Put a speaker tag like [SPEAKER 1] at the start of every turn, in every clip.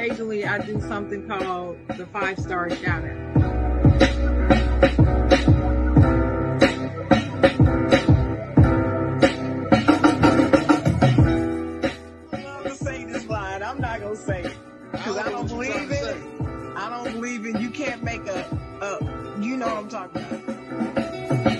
[SPEAKER 1] occasionally I do something called the 5-star shout out. I'm gonna say this line. I'm not gonna say it because I don't believe in it. I don't believe in you can't make you know what I'm talking about.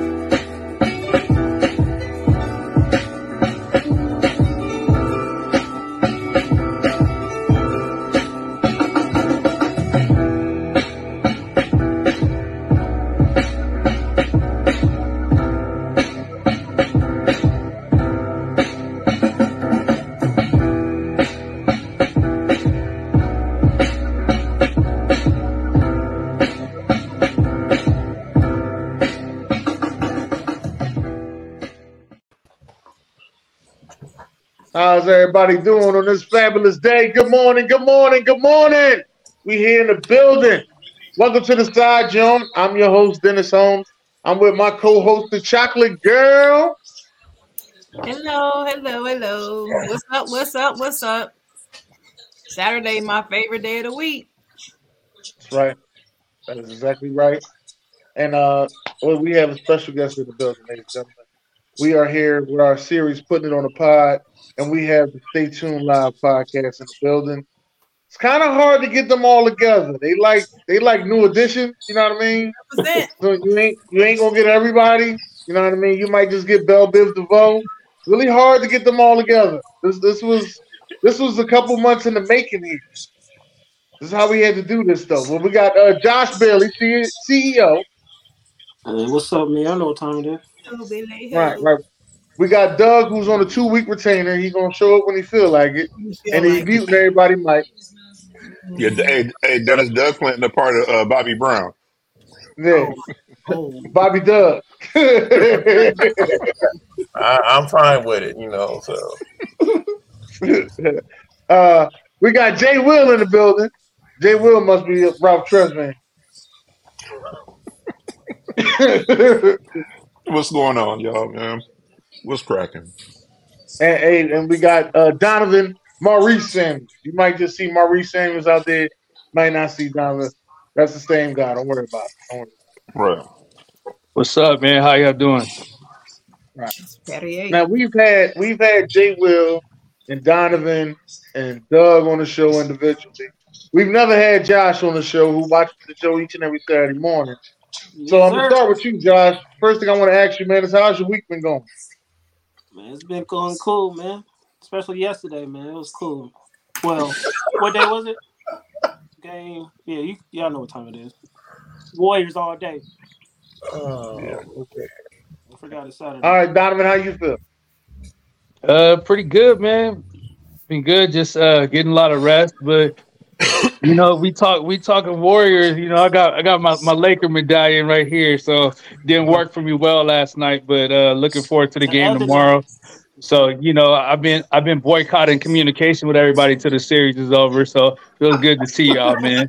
[SPEAKER 2] How's everybody doing on this fabulous day? Good morning, good morning, good morning. We here in the building. Welcome to the Side Joint. I'm your host, Dennis Holmes. I'm with my co-host, the Chocolate Girl.
[SPEAKER 1] Hello. What's up? Saturday, my favorite day of the week.
[SPEAKER 2] That's right. That is exactly right. And we have a special guest in the building, ladies and gentlemen. We are here with our series, Putting It on the Pod, and we have the Stay Tuned Live podcast in the building. It's kind of hard to get them all together. They like new additions, you know what I mean?
[SPEAKER 1] 100%.
[SPEAKER 2] So you ain't gonna get everybody, you know what I mean? You might just get Belle Biv DeVoe. Really hard to get them all together. This was a couple months in the making here. This is how we had to do this stuff. Well, we got Josh Bailey, CEO.
[SPEAKER 3] Hey, what's up, man? I know what time it is.
[SPEAKER 2] Right. We got Doug, who's on a 2-week retainer. He's gonna show up when he feel like it, and he's muting everybody. Mike.
[SPEAKER 4] Yeah, hey, Dennis Doug Clinton, a part of Bobby Brown.
[SPEAKER 2] Yeah, Bobby Doug.
[SPEAKER 5] I'm fine with it, So
[SPEAKER 2] we got Jay Will in the building. Jay Will must be Ralph Tresvant.
[SPEAKER 4] What's going on, y'all, man? What's cracking?
[SPEAKER 2] And we got Donovan Maurice Samuels. You might just see Maurice Samuels out there. Might not see Donovan. That's the same guy. Don't worry about it.
[SPEAKER 4] Right.
[SPEAKER 6] What's up, man? How y'all doing?
[SPEAKER 2] Right. Now we've had Jay Will and Donovan and Doug on the show individually. We've never had Josh on the show, who watches the show each and every Saturday morning. So I'm gonna start with you, Josh. First thing I want to ask you, man, is how's your week been going?
[SPEAKER 3] Man, it's been going cool, man. Especially yesterday, man. It was cool. Well, what day was it? Game. Yeah, y'all know what time it is. Warriors all day.
[SPEAKER 5] Oh, yeah.
[SPEAKER 2] Okay.
[SPEAKER 3] I forgot it's Saturday.
[SPEAKER 2] All right, Donovan, how you feel?
[SPEAKER 6] Pretty good, man. Been good, just getting a lot of rest. But we talking Warriors. I got my Laker medallion right here, so didn't work for me well last night. But looking forward to the game tomorrow. So I've been boycotting communication with everybody till the series is over. So feels good to see y'all, man.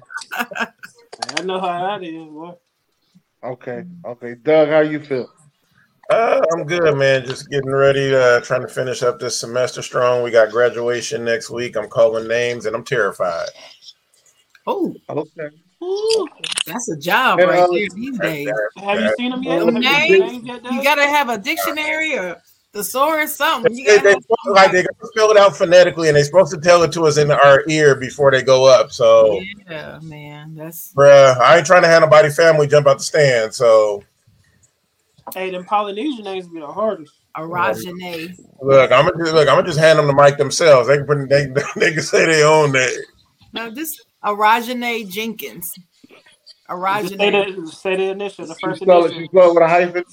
[SPEAKER 3] I know how that is, boy.
[SPEAKER 2] Okay. Doug, how you feel?
[SPEAKER 5] I'm good, man. Just getting ready, trying to finish up this semester strong. We got graduation next week. I'm calling names, and I'm terrified.
[SPEAKER 1] Oh,
[SPEAKER 2] okay.
[SPEAKER 1] Ooh, that's a job right there these days.
[SPEAKER 3] Have you seen them yet?
[SPEAKER 1] You gotta have a dictionary or thesaurus, something.
[SPEAKER 5] They gotta spell it out phonetically, and they're supposed to tell it to us in our ear before they go up. So
[SPEAKER 1] yeah, man, that's
[SPEAKER 5] bruh. I ain't trying to have nobody family jump out the stand. So
[SPEAKER 3] hey, them Polynesian names be the hardest.
[SPEAKER 1] Arajane.
[SPEAKER 5] Look, I'm gonna just hand them the mic themselves. They can say their own name.
[SPEAKER 1] No, this Arajane Jenkins. Arajane.
[SPEAKER 3] Say the initial, the first
[SPEAKER 2] initial.
[SPEAKER 3] initial.
[SPEAKER 2] You spell it with a hyphen.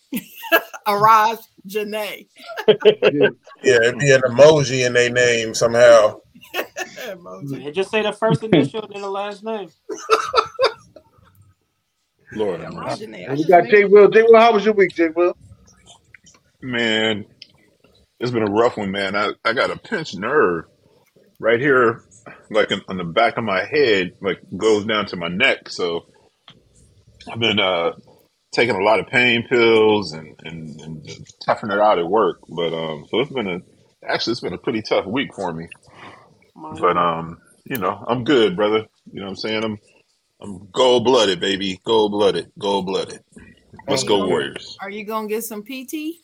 [SPEAKER 1] Arajane.
[SPEAKER 5] Yeah, it'd be an emoji in their name somehow.
[SPEAKER 3] Yeah, just say the first initial and then the last name.
[SPEAKER 4] Lord,
[SPEAKER 2] we got Jay Will. Jay Will, how was your week, Jay Will?
[SPEAKER 4] Man, it's been a rough one, man. I got a pinched nerve right here, like on the back of my head, like goes down to my neck. So I've been taking a lot of pain pills and toughing it out at work. But so it's been a pretty tough week for me. But I'm good, brother. You know what I'm saying? I'm gold blooded, baby. Gold blooded. Gold blooded. Let's go Warriors.
[SPEAKER 7] Are you gonna get some PT?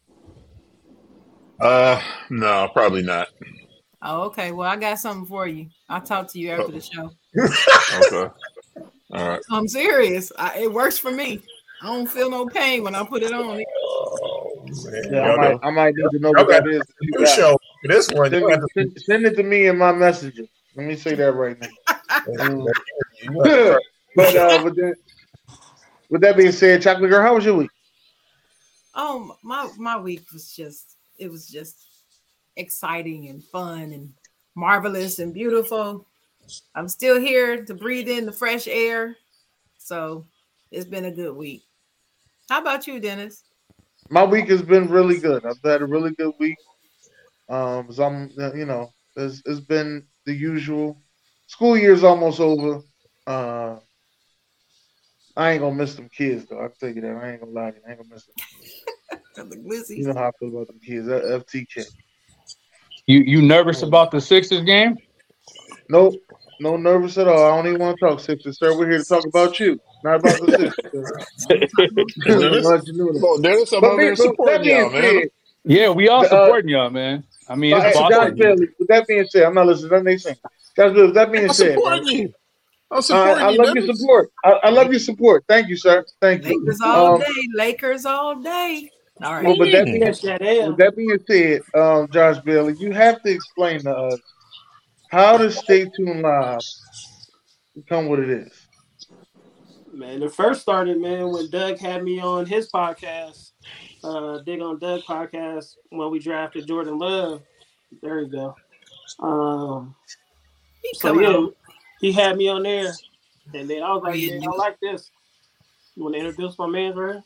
[SPEAKER 4] No, probably not.
[SPEAKER 7] Oh, okay. Well, I got something for you. I'll talk to you after the show.
[SPEAKER 4] Okay. All right.
[SPEAKER 7] I'm serious. It works for me. I don't feel no pain when I put it on.
[SPEAKER 2] Yeah, I might need to know what that is.
[SPEAKER 5] New show. This one.
[SPEAKER 2] Send it to me in my messenger. Let me say that right now. But with that being said, Chocolate Girl, how was your week?
[SPEAKER 7] Oh, my week was just exciting and fun and marvelous and beautiful. I'm still here to breathe in the fresh air. So it's been a good week. How about you, Dennis?
[SPEAKER 2] My week has been really good. I've had a really good week. It's been the usual. School year's almost over. I ain't gonna miss them kids though. I'll tell you that. I ain't gonna lie to you. I ain't gonna miss them. You know how I feel about them kids. FTK.
[SPEAKER 6] You nervous about the Sixers game?
[SPEAKER 2] Nope. No nervous at all. I don't even want to talk Sixers, sir. We're here to talk about you, not about the
[SPEAKER 6] Sixers. Yeah, we all supporting y'all, man. I mean, it's
[SPEAKER 2] Josh Bailey, with that being said, I'm not listening to nothing they saying. Josh Bailey, with that being said, I love your support. I love your support. Thank you, sir. Thank you.
[SPEAKER 7] Lakers all day. All right.
[SPEAKER 2] Well, with that being said, Josh Bailey, you have to explain to us how does Stay Tuned Live become what it is?
[SPEAKER 3] Man, it first started, man, when Doug had me on his podcast, Dig on Doug podcast, when we drafted Jordan Love. There you go. He had me on there, and then I was like, man, I like this. You want to introduce my man, bro?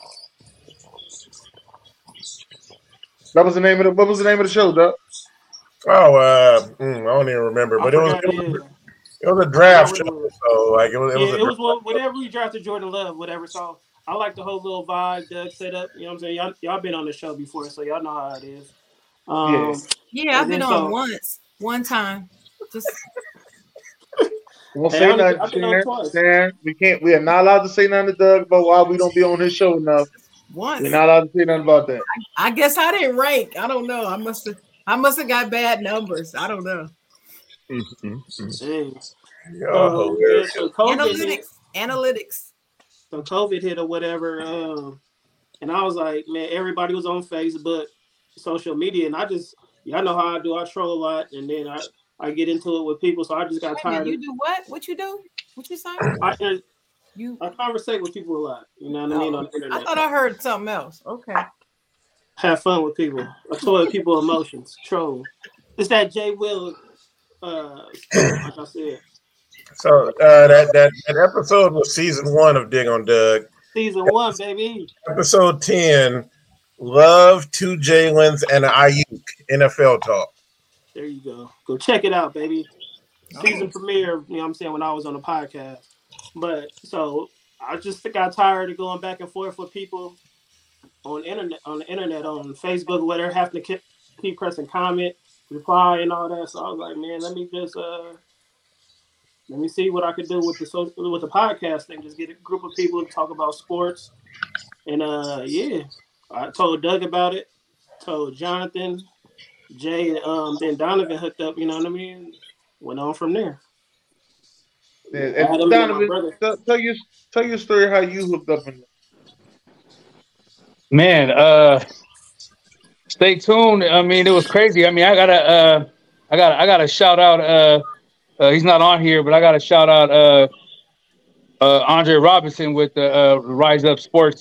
[SPEAKER 2] What was the name of the show, Doug?
[SPEAKER 5] Oh, I don't even remember, but it was a draft show. So like it was
[SPEAKER 3] whatever we drafted Jordan Love, whatever. So I like the whole little vibe Doug set up. You know what I'm saying? Y'all been on the show before, so y'all know how it is.
[SPEAKER 7] I've been on one time. Just
[SPEAKER 2] won't say nothing, Sharon. We are not allowed to say nothing to Doug about why we don't be on his show enough. We're not allowed to say nothing about that.
[SPEAKER 7] I guess I didn't rank. I don't know. I must have got bad numbers. I don't know. Analytics.
[SPEAKER 3] So COVID hit or whatever, and I was like, man, everybody was on Facebook, social media, and y'all know how I do. I troll a lot, and then I get into it with people, so I just got tired.
[SPEAKER 7] You do what? What you do? What you say?
[SPEAKER 3] I conversate with people a lot. You know what I mean, on the internet.
[SPEAKER 7] I thought I heard something else. Okay.
[SPEAKER 3] Have fun with people. I told people emotions. Troll. It's that Jay Will, like I said.
[SPEAKER 5] So that episode was season 1 of Dig on Doug.
[SPEAKER 3] Season 1, baby.
[SPEAKER 5] Episode 10, Love, 2 Jalen's, and an Ayuk NFL talk.
[SPEAKER 3] There you go. Go check it out, baby. Season premiere, you know what I'm saying, when I was on the podcast. But so I just got tired of going back and forth with people on the internet, on Facebook, where they're having to keep pressing comment, reply, and all that. So I was like, man, let me see what I could do with the podcast thing. Just get a group of people to talk about sports. And I told Doug about it, told Jonathan, Jay, then Donovan hooked up, you know what I mean? Went on from there.
[SPEAKER 2] Yeah, and Donovan, tell your story how you hooked up in.
[SPEAKER 6] Man, stay tuned. I mean, it was crazy. I mean, I gotta shout out. He's not on here, but I gotta shout out Andre Robinson with the Rise Up Sports.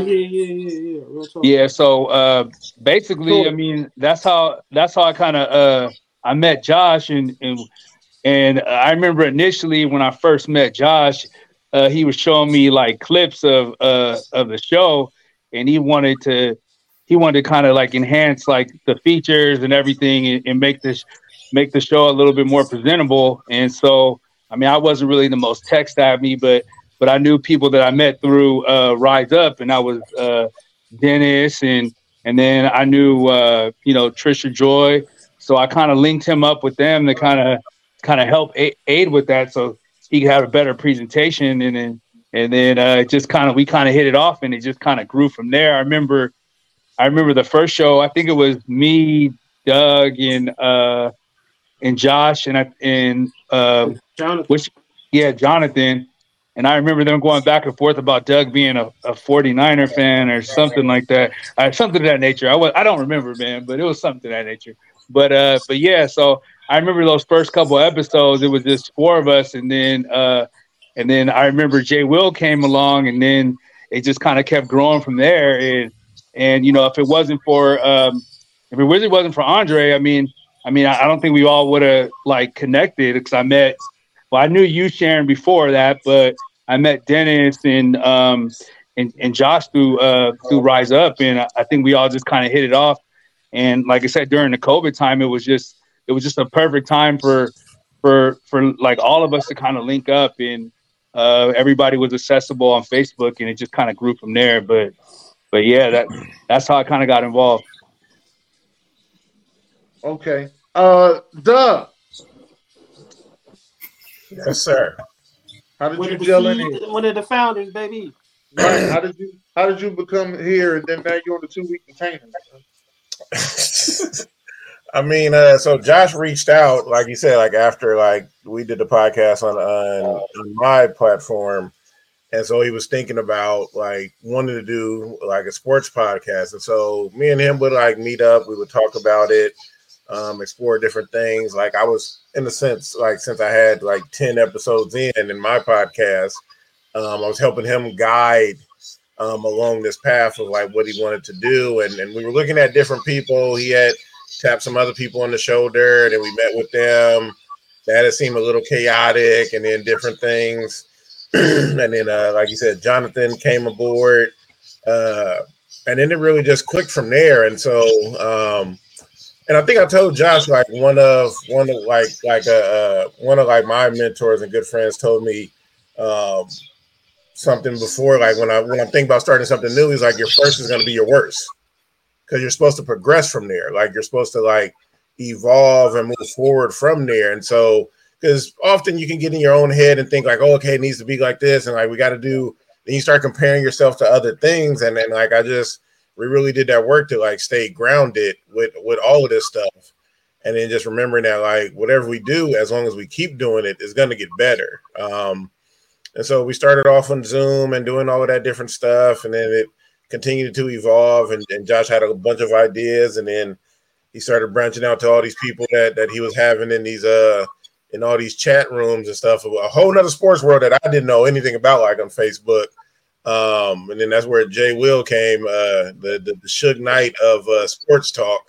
[SPEAKER 6] Yeah. So basically, cool. I mean, that's how I kind of I met Josh, and I remember initially when I first met Josh, he was showing me like clips of the show, and he wanted to kind of like enhance like the features and everything, and make the show a little bit more presentable. And so, I mean, I wasn't really the most tech savvy, but I knew people that I met through Rise Up, and I was Dennis, and then I knew Trisha Joy. So I kind of linked him up with them to kind kind of help aid with that, so he could have a better presentation, and then just kind of we kind of hit it off, and it just kind of grew from there. I remember the first show. I think it was me, Doug, and Josh, and
[SPEAKER 3] Jonathan.
[SPEAKER 6] Jonathan. And I remember them going back and forth about Doug being a 49er fan or something like that. Something of that nature. I don't remember, man, but it was something of that nature. But yeah, so I remember those first couple episodes, it was just four of us. And then I remember Jay Will came along, and then it just kind of kept growing from there. And if it wasn't for Andre, I mean, I don't think we all would have like connected, because I knew you, Sharon, before that, but I met Dennis and Josh through Rise Up, and I think we all just kind of hit it off. And like I said, during the COVID time, it was just a perfect time for like all of us to kind of link up, and everybody was accessible on Facebook, and it just kind of grew from there. But yeah, that's how I kind of got involved.
[SPEAKER 2] Okay, Doug.
[SPEAKER 5] Yes, sir.
[SPEAKER 2] How did you gel in here?
[SPEAKER 3] One of the founders, baby.
[SPEAKER 2] Right. How did you become here, and then now you're on the 2-week container?
[SPEAKER 5] I mean, so Josh reached out, like you said, like after like we did the podcast on my platform, and so he was thinking about like wanting to do like a sports podcast, and so me and him would like meet up, we would talk about it, explore different things. Like I was, in a sense, like since I had like 10 episodes in my podcast, I was helping him guide along this path of like what he wanted to do, and we were looking at different people. He had tapped some other people on the shoulder, and then we met with them. That had seemed a little chaotic, and then different things. And then, like you said, Jonathan came aboard, and then it really just clicked from there. And so, and I think I told Josh like one of my mentors and good friends told me something before, like when I'm thinking about starting something new, he's like, your first is going to be your worst, because you're supposed to progress from there. Like you're supposed to like evolve and move forward from there. And so, because often you can get in your own head and think like, oh, okay, it needs to be like this, and like we got to do. Then you start comparing yourself to other things, and then like we really did that work to like stay grounded with all of this stuff, and then just remembering that like whatever we do, as long as we keep doing it, is going to get better. And so we started off on Zoom and doing all of that different stuff, and then it continued to evolve. And Josh had a bunch of ideas, and then he started branching out to all these people that he was having in these in all these chat rooms and stuff. A whole nother sports world that I didn't know anything about, like on Facebook. And then that's where Jay Will came, the Suge Knight of sports talk.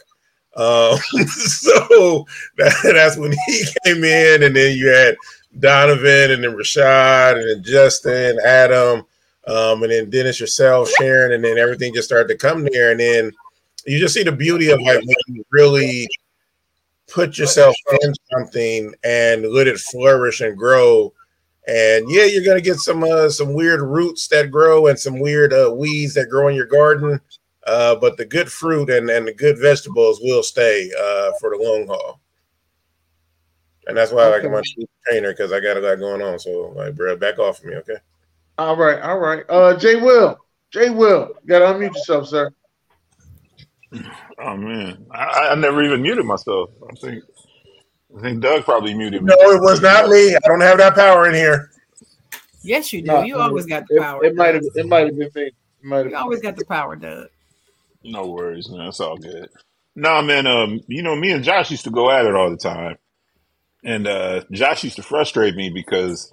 [SPEAKER 5] So that's when he came in, and then you had Donovan, and then Rashad, and then Justin, Adam, and then Dennis, yourself, Sharon, and then everything just started to come there. And then you just see the beauty of like when you really put yourself in something and let it flourish and grow. And yeah, you're gonna get some weird roots that grow and some weird weeds that grow in your garden, but the good fruit and the good vegetables will stay for the long haul. And that's why I like my trainer, because I got a lot going on. So like, bro, back off of me, okay?
[SPEAKER 2] All right. Jay Will, you gotta unmute yourself, sir.
[SPEAKER 4] Oh man, I never even muted myself. I think Doug probably muted me.
[SPEAKER 5] No, it was not me. I don't have that power in here.
[SPEAKER 7] Yes, you do. You always got the power.
[SPEAKER 2] It might have been me.
[SPEAKER 7] You always got the power, Doug.
[SPEAKER 4] No worries, man. It's all good. Nah, man. Me and Josh used to go at it all the time, and Josh used to frustrate me because,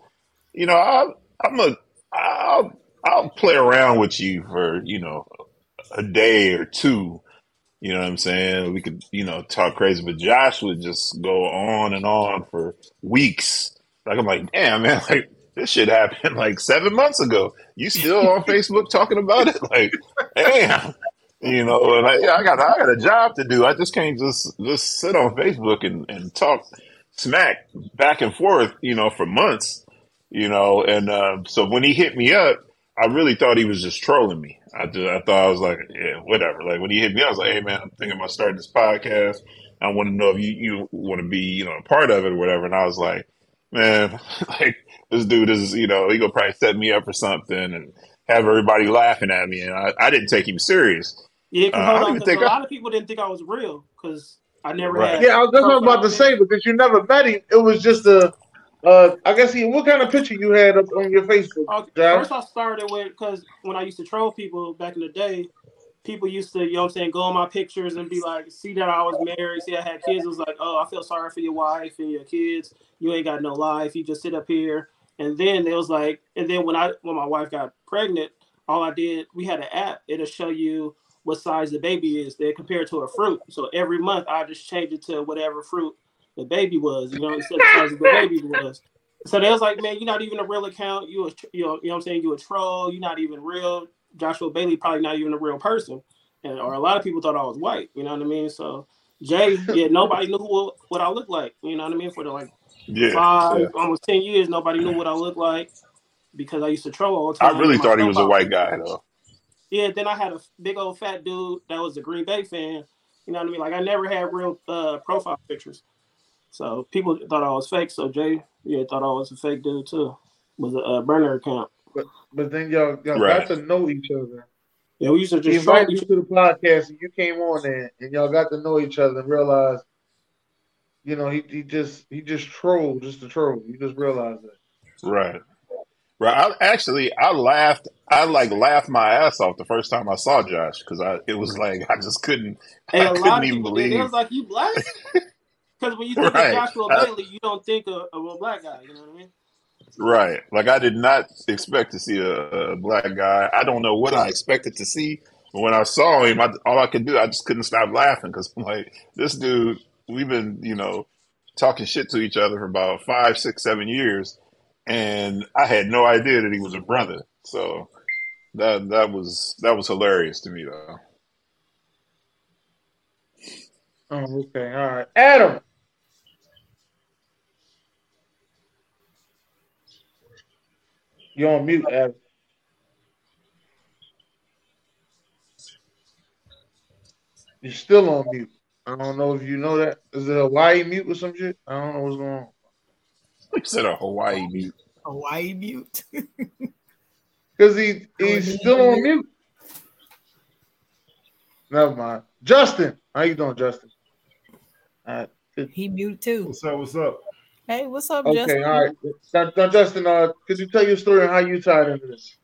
[SPEAKER 4] I'll play around with you for a day or two. You know what I'm saying? We could, talk crazy, but Josh would just go on and on for weeks. Like, I'm like, damn, man, like, this shit happened like 7 months ago. You still on Facebook talking about it? Like, damn. And I got a job to do. I just can't just sit on Facebook and talk smack back and forth, for months, and so when he hit me up, I really thought he was just trolling me. I thought I was like, yeah, whatever. Like when he hit me, I was like, hey man, I'm thinking about starting this podcast. I want to know if you want to be, a part of it or whatever. And I was like, man, like this dude is, he gonna probably set me up for something and have everybody laughing at me. And I didn't take him serious.
[SPEAKER 3] Yeah, because
[SPEAKER 4] I
[SPEAKER 3] hold
[SPEAKER 4] don't
[SPEAKER 3] on,
[SPEAKER 4] even
[SPEAKER 3] because
[SPEAKER 4] think
[SPEAKER 3] a lot of people didn't think I was real because I never
[SPEAKER 4] Right.
[SPEAKER 3] had.
[SPEAKER 2] Yeah, that's what I was about to
[SPEAKER 3] profile
[SPEAKER 2] say because you never met him. It was just I guess what kind of picture you had up on your Facebook,
[SPEAKER 3] Okay,
[SPEAKER 2] Josh?
[SPEAKER 3] first I started with because when I used to troll people back in the day, people used to, you know what I'm saying, go on my pictures and be like, see that I was married, see I had kids. It was like, oh, I feel sorry for your wife and your kids. You ain't got no life. You just sit up here. And then it was like, and then when my wife got pregnant, all I did, we had an app. It'll show you what size the baby is. They compare it to a fruit. So every month I just changed it to whatever fruit the baby was, instead of the size of the baby was. So they was like, man, you're not even a real account. You know what I'm saying? You a troll. You're not even real. Joshua Bailey probably not even a real person, or a lot of people thought I was white. You know what I mean? So Jay, nobody knew what I looked like. You know what I mean? For the 5, almost 10 years, nobody knew what I looked like because I used to troll all the time.
[SPEAKER 4] I really thought he was a white guy though.
[SPEAKER 3] Yeah, then I had a big old fat dude that was a Green Bay fan. You know what I mean? Like I never had real profile pictures. So people thought I was fake. So Jay, thought I was a fake dude too. Was a burner account.
[SPEAKER 2] But then y'all
[SPEAKER 4] Right.
[SPEAKER 2] got to know each other.
[SPEAKER 3] Yeah, we used to
[SPEAKER 2] He
[SPEAKER 3] just
[SPEAKER 2] invited you to the podcast, and you came on there, and y'all got to know each other and realized, he just trolled just to troll. You just realized that.
[SPEAKER 4] Right. I laughed. I laughed my ass off the first time I saw Josh because it was like I just couldn't.
[SPEAKER 3] Hey,
[SPEAKER 4] I
[SPEAKER 3] a
[SPEAKER 4] couldn't
[SPEAKER 3] lot of
[SPEAKER 4] even
[SPEAKER 3] people
[SPEAKER 4] believe.
[SPEAKER 3] did. It was like, you black? Because when you think
[SPEAKER 4] Right.
[SPEAKER 3] of Joshua Bailey, you don't think of a black guy. You know what I mean?
[SPEAKER 4] Right. Like I did not expect to see a black guy. I don't know what I expected to see. But when I saw him, all I could do, I just couldn't stop laughing because I'm like, this dude, we've been, talking shit to each other for about 5, 6, 7 years. And I had no idea that he was a brother. So that was hilarious to me though.
[SPEAKER 2] Oh, okay. All right. Adam. You're on mute, Adam. You're still on mute. I don't know if you know that. Is it a Hawaii mute or some shit? I don't know what's going on.
[SPEAKER 4] You said a Hawaii mute.
[SPEAKER 7] Hawaii mute.
[SPEAKER 2] Because he's still on mute. Never mind. Justin. How you doing, Justin?
[SPEAKER 7] He mute too.
[SPEAKER 5] What's up?
[SPEAKER 7] Hey, what's up,
[SPEAKER 2] Okay,
[SPEAKER 7] Justin?
[SPEAKER 2] all right. Now, Justin, could you tell your story on how you tied into this?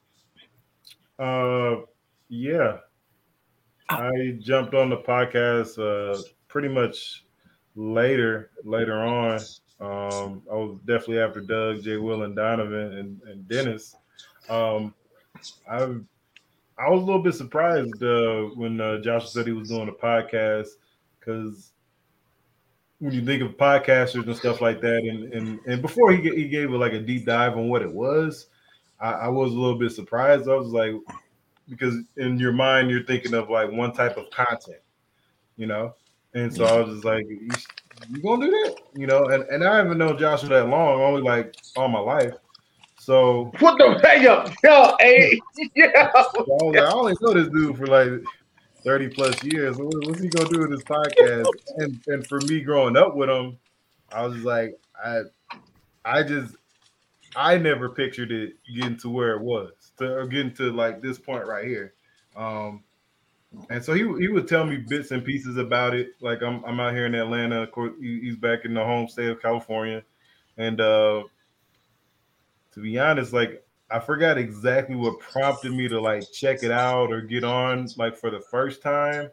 [SPEAKER 5] Yeah. I jumped on the podcast pretty much later on. I was definitely after Doug, Jay, Will, and Donovan and Dennis. I was a little bit surprised when Joshua said he was doing a podcast because when you think of podcasters and stuff like that, and before he gave like a deep dive on what it was, I was a little bit surprised. I was like, because in your mind you're thinking of like one type of content, and so I was just like, you gonna do that, and I haven't known Joshua that long, only like all my life. So
[SPEAKER 2] what the hell, yo, hey, yeah.
[SPEAKER 5] So I only know this dude for like 30 plus years. What's he gonna do with this podcast? And for me growing up with him, I was just like, I never pictured it getting to where it was, or getting to like this point right here. And so he would tell me bits and pieces about it. Like I'm out here in Atlanta. Of course, he's back in the home state of California. And to be honest, like I forgot exactly what prompted me to like check it out or get on like for the first time.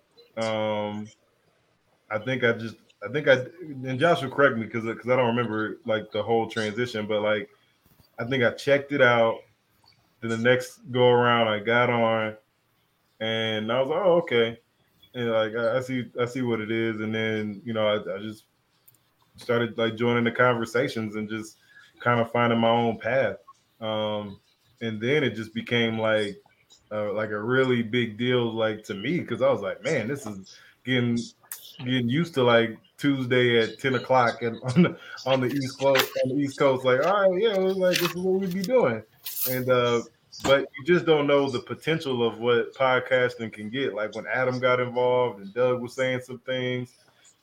[SPEAKER 5] I think and Josh will correct me because I don't remember like the whole transition, but like I think I checked it out. Then the next go around, I got on, and I was like, "Oh, okay," and like I see what it is. And then I just started like joining the conversations and just kind of finding my own path. And then it just became like a really big deal, like to me, because I was like, man, this is getting used to like Tuesday at 10 o'clock and on the East Coast, like, all right, yeah, it was like this is what we'd be doing. And but you just don't know the potential of what podcasting can get. Like when Adam got involved and Doug was saying some things,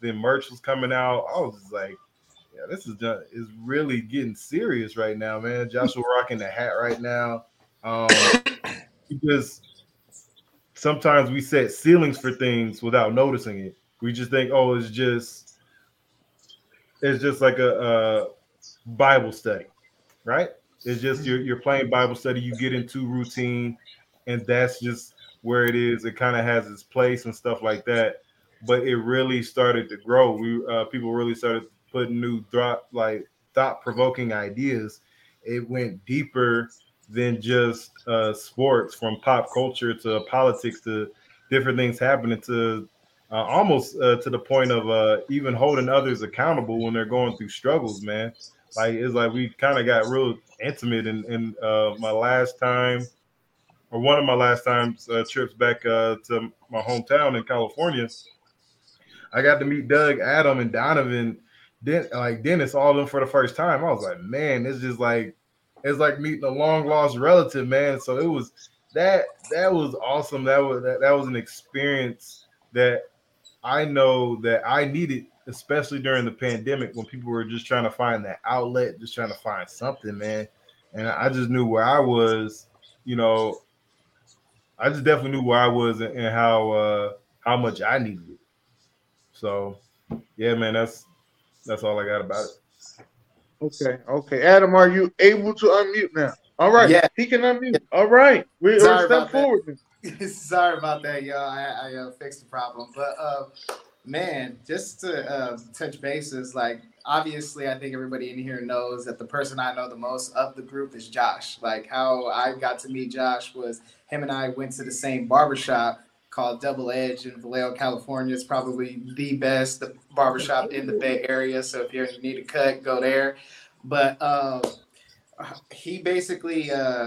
[SPEAKER 8] then merch was coming out. I was just like, yeah, this is really getting serious right now, man. Joshua rocking the hat right now. Because sometimes we set ceilings for things without noticing it. We just think, oh, it's just like a Bible study, right? It's just you're playing Bible study. You get into routine, and that's just where it is. It kind of has its place and stuff like that. But it really started to grow. People really started putting new thought provoking ideas. It went deeper than just sports, from pop culture to politics to different things happening to almost to the point of even holding others accountable when they're going through struggles, man. Like it's like we kind of got real intimate in my last time, or one of my last times trips back to my hometown in California. I got to meet Doug, Adam, and Donovan, Dennis, all of them for the first time. I was like, man, it's like meeting a long lost relative, man. So it was that was awesome. That was an experience that I know that I needed, especially during the pandemic when people were just trying to find that outlet, just trying to find something, man. And I just knew where I was, I just definitely knew where I was and how much I needed it. So, yeah, man, that's all I got about it.
[SPEAKER 2] Okay. Adam, are you able to unmute now? All right.
[SPEAKER 9] Yeah.
[SPEAKER 2] He can unmute. All right. We're step forward.
[SPEAKER 9] Sorry about that, y'all. I fixed the problem. But, man, just to touch bases, like, obviously, I think everybody in here knows that the person I know the most of the group is Josh. Like, how I got to meet Josh was him and I went to the same barbershop called Double Edge in Vallejo, California. It's probably the best barbershop in the Bay Area. So if you need a cut, go there. But he basically,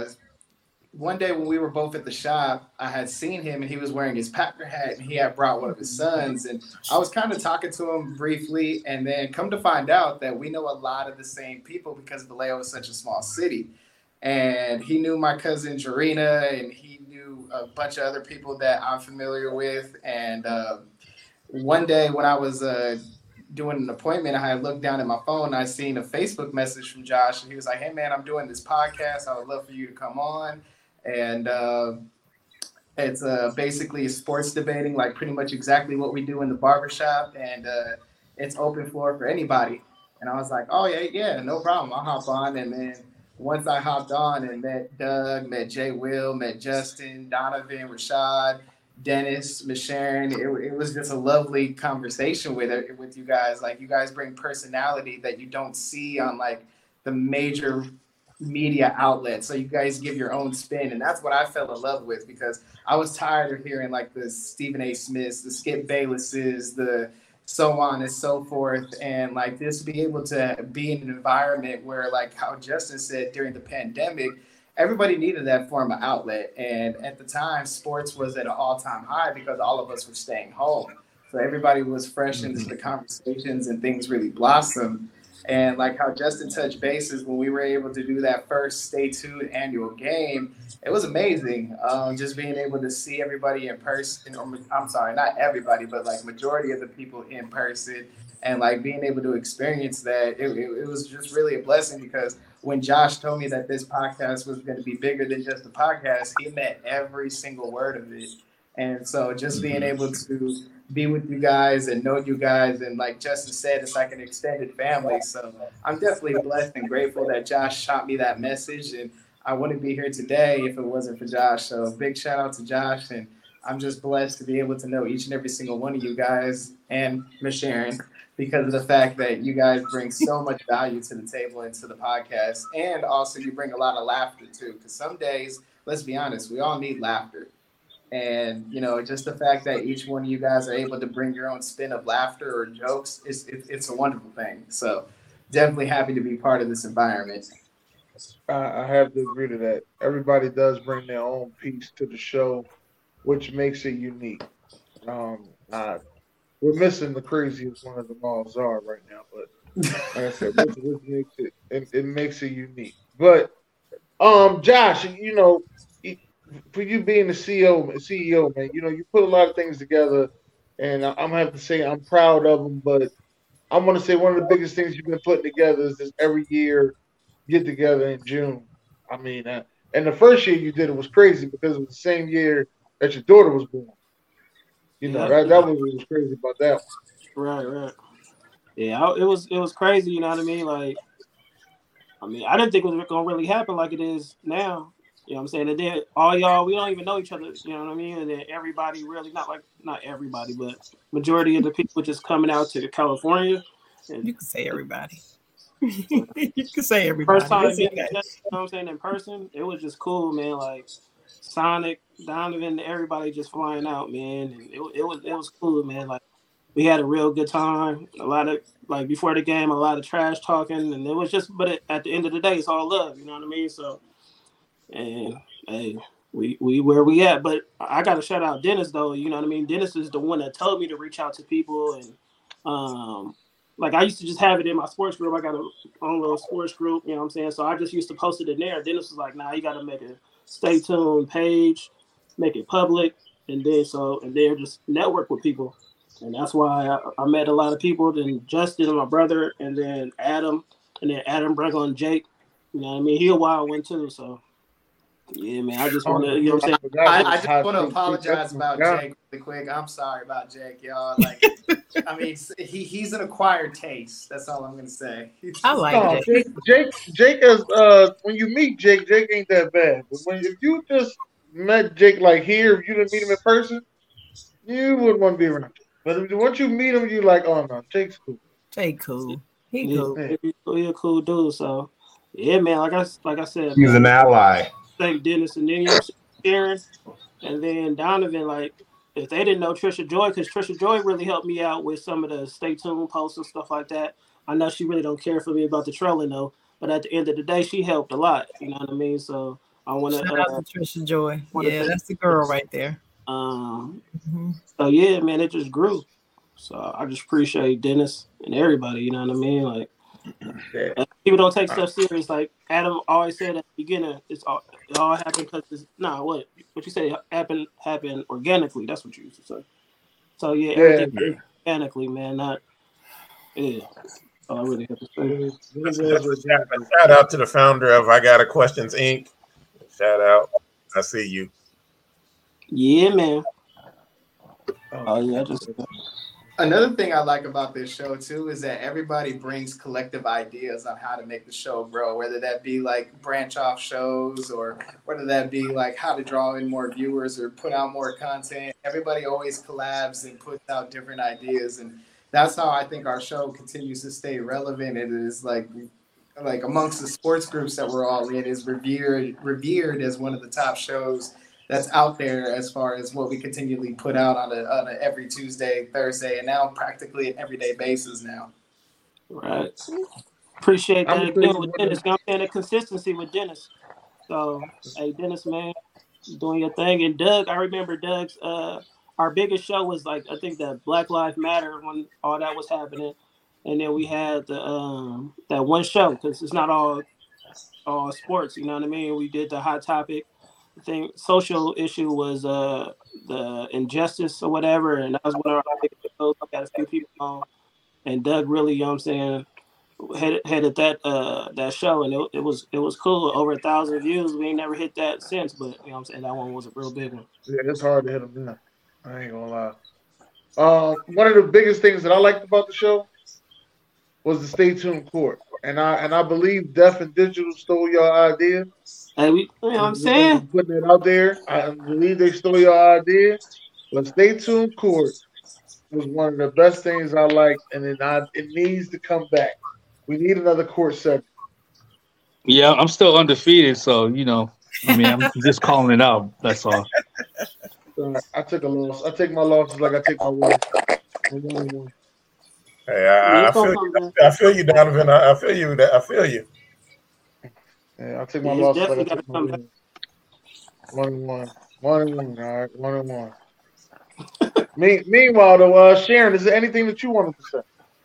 [SPEAKER 9] one day when we were both at the shop, I had seen him and he was wearing his Packer hat and he had brought one of his sons. And I was kind of talking to him briefly, and then come to find out that we know a lot of the same people because Vallejo is such a small city. And he knew my cousin Jarena, and he knew a bunch of other people that I'm familiar with. And one day when I was doing an appointment, I had looked down at my phone and I seen a Facebook message from Josh, and he was like, "Hey man, I'm doing this podcast. I would love for you to come on." And it's basically sports debating, like pretty much exactly what we do in the barbershop, and it's open floor for anybody. And I was like, "Oh yeah, no problem. I'll hop on." And then once I hopped on and met Doug, met Jay Will, met Justin, Donovan, Rashad, Dennis, Miss Sharon, it was just a lovely conversation with you guys. Like, you guys bring personality that you don't see on like the major media outlets. So you guys give your own spin, and that's what I fell in love with, because I was tired of hearing like the Stephen A. Smiths, the Skip Baylesses, the so on and so forth. And like, just be able to be in an environment where, like how Justin said, during the pandemic, everybody needed that form of outlet. And at the time, sports was at an all-time high because all of us were staying home. So everybody was fresh into the conversations and things really blossomed. And like how Justin touched bases when we were able to do that first Stay Tuned annual game, it was amazing. Just being able to see everybody in person, or I'm sorry, not everybody, but like majority of the people in person, and like being able to experience that, it was just really a blessing, because when Josh told me that this podcast was going to be bigger than just a podcast, he meant every single word of it. And so just being able to be with you guys and know you guys, and like Justin said, it's like an extended family. So I'm definitely blessed and grateful that Josh shot me that message, and I wouldn't be here today if it wasn't for Josh. So big shout out to Josh, and I'm just blessed to be able to know each and every single one of you guys, and Miss Sharon, because of the fact that you guys bring so much value to the table and to the podcast. And also you bring a lot of laughter too, because some days, let's be honest, we all need laughter. And, just the fact that each one of you guys are able to bring your own spin of laughter or jokes, it's a wonderful thing. So definitely happy to be part of this environment.
[SPEAKER 2] I have to agree to that. Everybody does bring their own piece to the show, which makes it unique. We're missing the craziest one of them all, Czar, right now, but like I said, which makes it makes it unique. But Josh, for you being the CEO, man, you put a lot of things together and I'm gonna have to say I'm proud of them. But I'm gonna say one of the biggest things you've been putting together is this every year get together in June. I mean, and the first year you did it was crazy because it was the same year that your daughter was born. You know,
[SPEAKER 3] Yeah.
[SPEAKER 2] that was what was crazy about that one.
[SPEAKER 3] Right. Yeah, it was crazy. You know what I mean? Like, I mean, I didn't think it was gonna really happen like it is now. You know what I'm saying? And then all y'all, we don't even know each other. You know what I mean? And then everybody really, not everybody, but majority of the people just coming out to California. And
[SPEAKER 7] You can say everybody. You can say everybody.
[SPEAKER 3] first time
[SPEAKER 7] It's
[SPEAKER 3] meeting
[SPEAKER 7] okay.
[SPEAKER 3] each other, you know what I'm saying, in person, it was just cool, man. Like Sonic, Donovan, everybody just flying out, man. And it was cool, man. Like we had a real good time. A lot of like before the game, a lot of trash talking, and it was just. But at the end of the day, it's all love. You know what I mean? So, and hey, we where we at. But I got to shout out Dennis though. You know what I mean? Dennis is the one that told me to reach out to people, and like I used to just have it in my sports group. I got a own little sports group. You know what I'm saying? So I just used to post it in there. Dennis was like, "Nah, you got to make a stay tuned page, make it public, and then just network with people." And that's why I met a lot of people. Then Justin and my brother, and then Adam, Bregel and Jake. You know what I mean? He a wild one too. So yeah, man. I just want to, you know what I'm saying?
[SPEAKER 9] I just want to apologize about Jake really quick. I'm sorry about Jake, y'all. Like, I mean, he's an acquired taste. That's all I'm gonna say.
[SPEAKER 7] I like Jake.
[SPEAKER 2] Jake is when you meet Jake ain't that bad. But if you just met Jake like here, if you didn't meet him in person, you wouldn't want to be around him. But once you meet him, you're like, oh no, Jake's cool.
[SPEAKER 7] Jake cool. He cool.
[SPEAKER 3] He a cool dude. So yeah, man. Like I said,
[SPEAKER 5] He's
[SPEAKER 3] man,
[SPEAKER 5] an ally.
[SPEAKER 3] thank Dennis and then you know Sharon, and then Donovan. Like if they didn't know Trisha Joy, because Trisha Joy really helped me out with some of the stay tuned posts and stuff like that. I know she really don't care for me about the trolling though, but at the end of the day, she helped a lot. You know what I mean? So I want to
[SPEAKER 7] shout out to Trisha Joy. Yeah, that's the girl right there.
[SPEAKER 3] So yeah, man, it just grew. So I just appreciate Dennis and everybody. You know what I mean? Like people don't take stuff serious. Like Adam always said at the beginning, it all happened because it's what you say happened organically. That's what you used to say. So yeah, everything organically, man. Not I really have to say.
[SPEAKER 5] Shout out to the founder of I Got a Questions Inc. Shout out. I see you.
[SPEAKER 3] Yeah, man. Oh yeah,
[SPEAKER 9] Another thing I like about this show too is that everybody brings collective ideas on how to make the show grow, whether that be like branch off shows or whether that be like how to draw in more viewers or put out more content. Everybody always collabs and puts out different ideas, and that's how I think our show continues to stay relevant. It is like amongst the sports groups that we're all in is revered as one of the top shows that's out there as far as what we continually put out on a every Tuesday, Thursday, and now practically an everyday basis now.
[SPEAKER 3] Right. Appreciate that again with Dennis. I'm saying the consistency with Dennis. So, hey, Dennis, man, doing your thing. And Doug, I remember Doug's, our biggest show was like, I think that Black Lives Matter when all that was happening. And then we had the that one show, because it's not all sports, you know what I mean? We did the Hot Topic. I think social issue was the injustice or whatever, and that was one of our biggest shows. I got a few people on, and Doug really, you know what I'm saying, headed that show, and it was cool. Over 1,000 views. We ain't never hit that since, but you know what I'm saying, that one was a real big one.
[SPEAKER 2] Yeah, it's hard to hit them now. I ain't gonna lie. One of the biggest things that I liked about the show was the Stay Tuned Court, and I believe Deaf and Digital stole your idea.
[SPEAKER 3] Hey, you know what I'm saying?
[SPEAKER 2] Putting it out there. I believe they stole your idea. But Stay Tuned Court was one of the best things I liked, and it needs to come back. We need another court segment.
[SPEAKER 6] Yeah, I'm still undefeated, so you know, I mean, I'm just calling it out. That's all.
[SPEAKER 2] I took a loss. I take my losses like I take my wins.
[SPEAKER 5] Hey, I feel you, Donovan. I feel you. I feel you.
[SPEAKER 2] Yeah, I'll take my loss. Like I take my wins. 1-1. 1-1. All right, 1-1. Meanwhile, though, Sharon, is there anything that you wanted to say?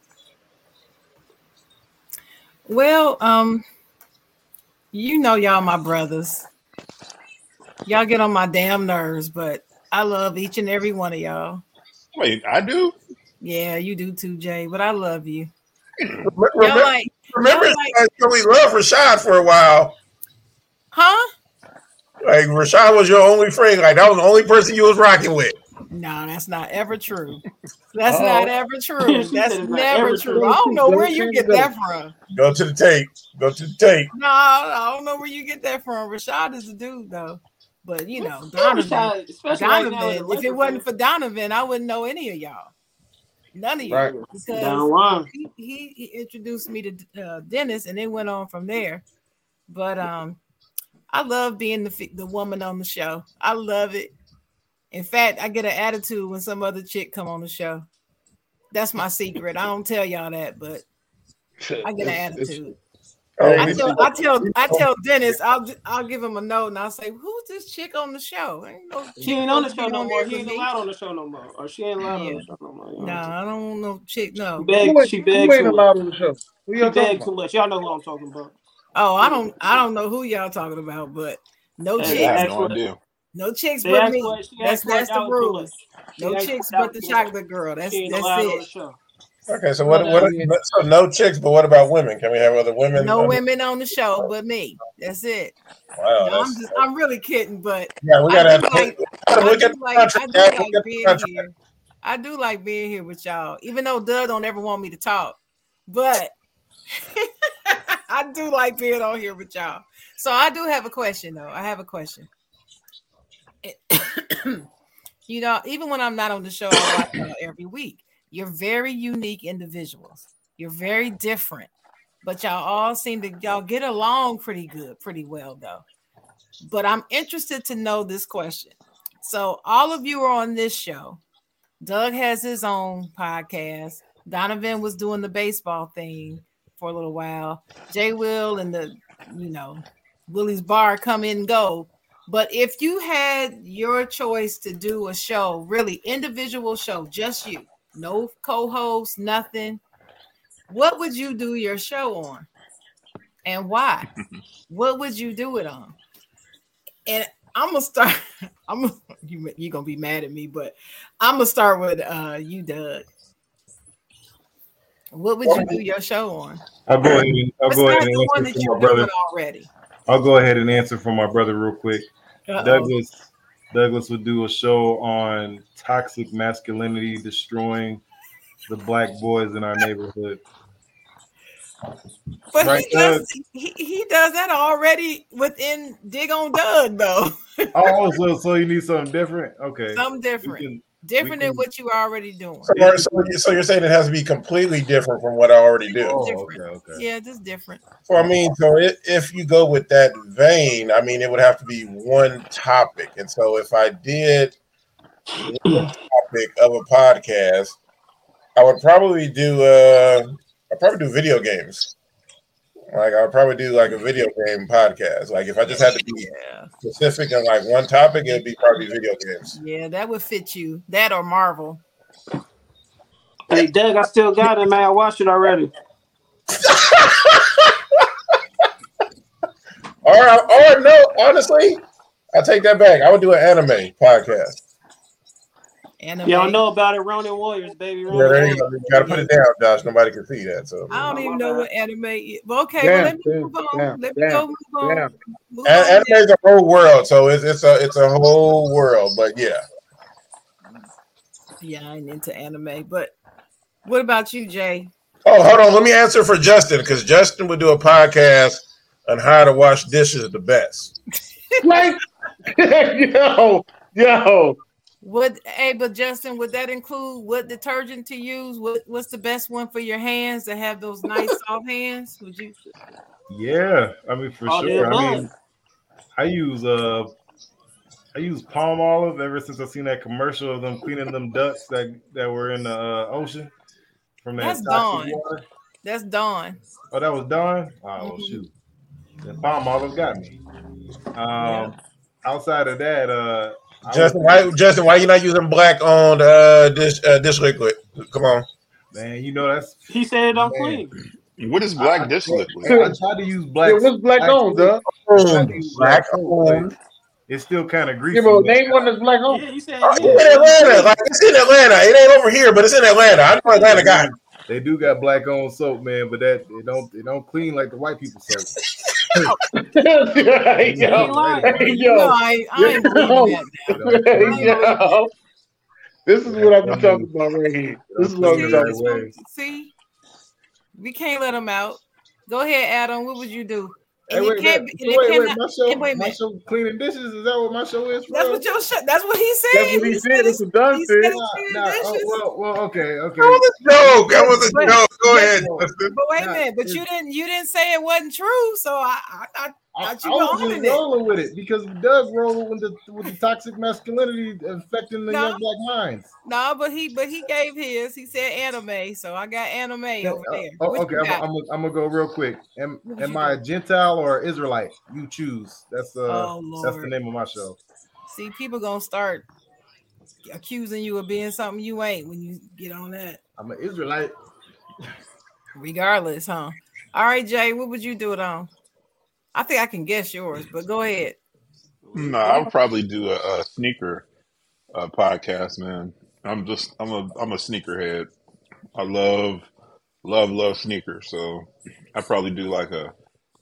[SPEAKER 7] Well, you know, y'all my brothers. Y'all get on my damn nerves, but I love each and every one of y'all.
[SPEAKER 4] Wait, I do?
[SPEAKER 7] Yeah, you do too, Jay. But I love you.
[SPEAKER 5] Remember,
[SPEAKER 7] Y'all like,
[SPEAKER 5] we loved Rashad for a while.
[SPEAKER 7] huh?
[SPEAKER 5] Like Rashad was your only friend. Like that was the only person you was rocking with.
[SPEAKER 7] No, that's not ever true. That's not ever true.
[SPEAKER 3] She
[SPEAKER 7] That's
[SPEAKER 3] said it's not
[SPEAKER 7] never
[SPEAKER 3] ever
[SPEAKER 7] true.
[SPEAKER 3] true.
[SPEAKER 7] I don't know where you get that from.
[SPEAKER 5] Go to the tape. Go to the tape.
[SPEAKER 7] No, I don't know where you get that from. Rashad is a dude though. But you know, Donovan.
[SPEAKER 3] Rashad, especially right now,
[SPEAKER 7] Donovan. If it wasn't for Donovan, I wouldn't know any of y'all. None of you.
[SPEAKER 2] Right.
[SPEAKER 7] Because he introduced me to Dennis, and it went on from there. But I love being the woman on the show. I love it. In fact, I get an attitude when some other chick come on the show. That's my secret. I don't tell y'all that, but I get an attitude. I tell Dennis, I'll give him a note and I'll say, "Who's this chick on the show?"
[SPEAKER 3] She ain't on the show no more. He ain't allowed on the show no more, or she ain't allowed on the show no more.
[SPEAKER 7] No, I don't want no chick. No,
[SPEAKER 3] she begged too much. She begged too much. Y'all know who I'm talking about.
[SPEAKER 7] Oh, I don't know who y'all talking about, but no chicks.
[SPEAKER 4] I have no idea.
[SPEAKER 7] No chicks but me. That's the rules. No chicks but the chocolate girl. That's it.
[SPEAKER 5] Okay, so what? So no chicks, but what about women? Can we have other women?
[SPEAKER 7] No women on the show, but me. That's it.
[SPEAKER 5] Wow,
[SPEAKER 7] no, I'm really kidding, but
[SPEAKER 5] yeah, we gotta.
[SPEAKER 7] I do like being here with y'all, even though Doug don't ever want me to talk, but I do like being on here with y'all. So I do have a question, though. I have a question. You know, even when I'm not on the show, I watch y'all every week. You're very unique individuals. You're very different, but y'all all seem to y'all get along pretty well though. But I'm interested to know this question. So all of you are on this show. Doug has his own podcast. Donovan was doing the baseball thing for a little while. Jay Will and Willie's Bar come in and go. But if you had your choice to do a show, really individual show, just you, no co-host, nothing, what would you do your show on? And why? What would you do it on? And I'm gonna start. You're gonna be mad at me, but I'm gonna start with you, Doug. What would you do your show on?
[SPEAKER 8] I'll go ahead and answer for my brother
[SPEAKER 7] already.
[SPEAKER 8] I'll go ahead and answer for my brother real quick. Douglas would do a show on toxic masculinity destroying the black boys in our neighborhood.
[SPEAKER 7] But right, he does that already within Dig on Doug, though.
[SPEAKER 8] so you need something different? Okay.
[SPEAKER 7] Something different. Different than what you are already doing.
[SPEAKER 5] So you're saying it has to be completely different from what I already do.
[SPEAKER 8] Okay.
[SPEAKER 7] Yeah, just different.
[SPEAKER 5] So I mean, if you go with that vein, I mean, it would have to be one topic. And so if I did one topic of a podcast, I would probably do video games. Like I would probably do like a video game podcast. Like if I just had to be specific on like one topic, it'd be probably video games.
[SPEAKER 7] Yeah, that would fit you. That or Marvel.
[SPEAKER 3] Hey Doug, I still got it, man. I watched it already.
[SPEAKER 5] Or no, honestly, I take that back. I would do an anime podcast.
[SPEAKER 3] Y'all know about it, Ronin Warriors, baby.
[SPEAKER 5] Yeah, there you go. You gotta put it down, Josh. Nobody can see that. So
[SPEAKER 7] I don't even know what anime is. Well, okay, let me move on. Let me move on.
[SPEAKER 5] Anime is a whole world, so it's a whole world. But yeah.
[SPEAKER 7] Yeah, I ain't into anime. But what about you, Jay?
[SPEAKER 5] Oh, hold on. Let me answer for Justin, because Justin would do a podcast on how to wash dishes the best.
[SPEAKER 2] Like, yo.
[SPEAKER 7] But Justin, would that include what detergent to use? What's the best one for your hands to have those nice soft hands? Would you?
[SPEAKER 8] Yeah, I mean for sure. I mean, I use palm olive ever since I seen that commercial of them cleaning them ducks that were in the ocean from that.
[SPEAKER 7] That's Dawn. Water. That's Dawn.
[SPEAKER 8] Oh, that was Dawn. Oh, well, shoot. The palm olive got me. Outside of that,
[SPEAKER 5] Justin, why you not using black-owned dish liquid? Come on,
[SPEAKER 8] man. You know that's
[SPEAKER 3] he said I'm clean.
[SPEAKER 4] What is black dish liquid?
[SPEAKER 8] I tried to use black.
[SPEAKER 2] What's black-owned, Doug?
[SPEAKER 5] Black-owned
[SPEAKER 8] it's still kind of greasy.
[SPEAKER 2] Yeah, but name one that's black owned.
[SPEAKER 3] Yeah, you said
[SPEAKER 5] It's in Atlanta. Like, it's in Atlanta. It ain't over here, but it's in Atlanta. I know Atlanta got it.
[SPEAKER 8] They do got black owned soap, man, but that it don't clean like the white people soap.
[SPEAKER 2] Yo.
[SPEAKER 7] No, I ain't believing that.
[SPEAKER 2] Yo. This is what I'm talking about right here. This is what I'm talking about.
[SPEAKER 7] See, we can't let them out. Go ahead, Adam. What would you do?
[SPEAKER 8] Hey, wait, my show cleaning dishes. Is that what my show is?
[SPEAKER 7] That's what your show. That's what he said.
[SPEAKER 2] That's what he said. It's a done thing.
[SPEAKER 8] Well, okay.
[SPEAKER 5] That was a joke. That was a joke. Go ahead.
[SPEAKER 7] But wait a minute. But you didn't say it wasn't true. So I thought you were
[SPEAKER 8] was just rolling with it because Doug rolled with the toxic masculinity affecting the young black minds.
[SPEAKER 7] No, but he gave his. He said anime, so I got anime over there.
[SPEAKER 8] Okay, I'm gonna go real quick. Am I a Gentile or Israelite? You choose. That's the name of my show.
[SPEAKER 7] See, people gonna start accusing you of being something you ain't when you get on that.
[SPEAKER 8] I'm an Israelite.
[SPEAKER 7] Regardless, huh? All right, Jay, what would you do it on? I think I can guess yours, but go ahead.
[SPEAKER 4] No, I'll probably do a sneaker podcast, man. I'm a sneakerhead. I love sneakers. So I probably do like a,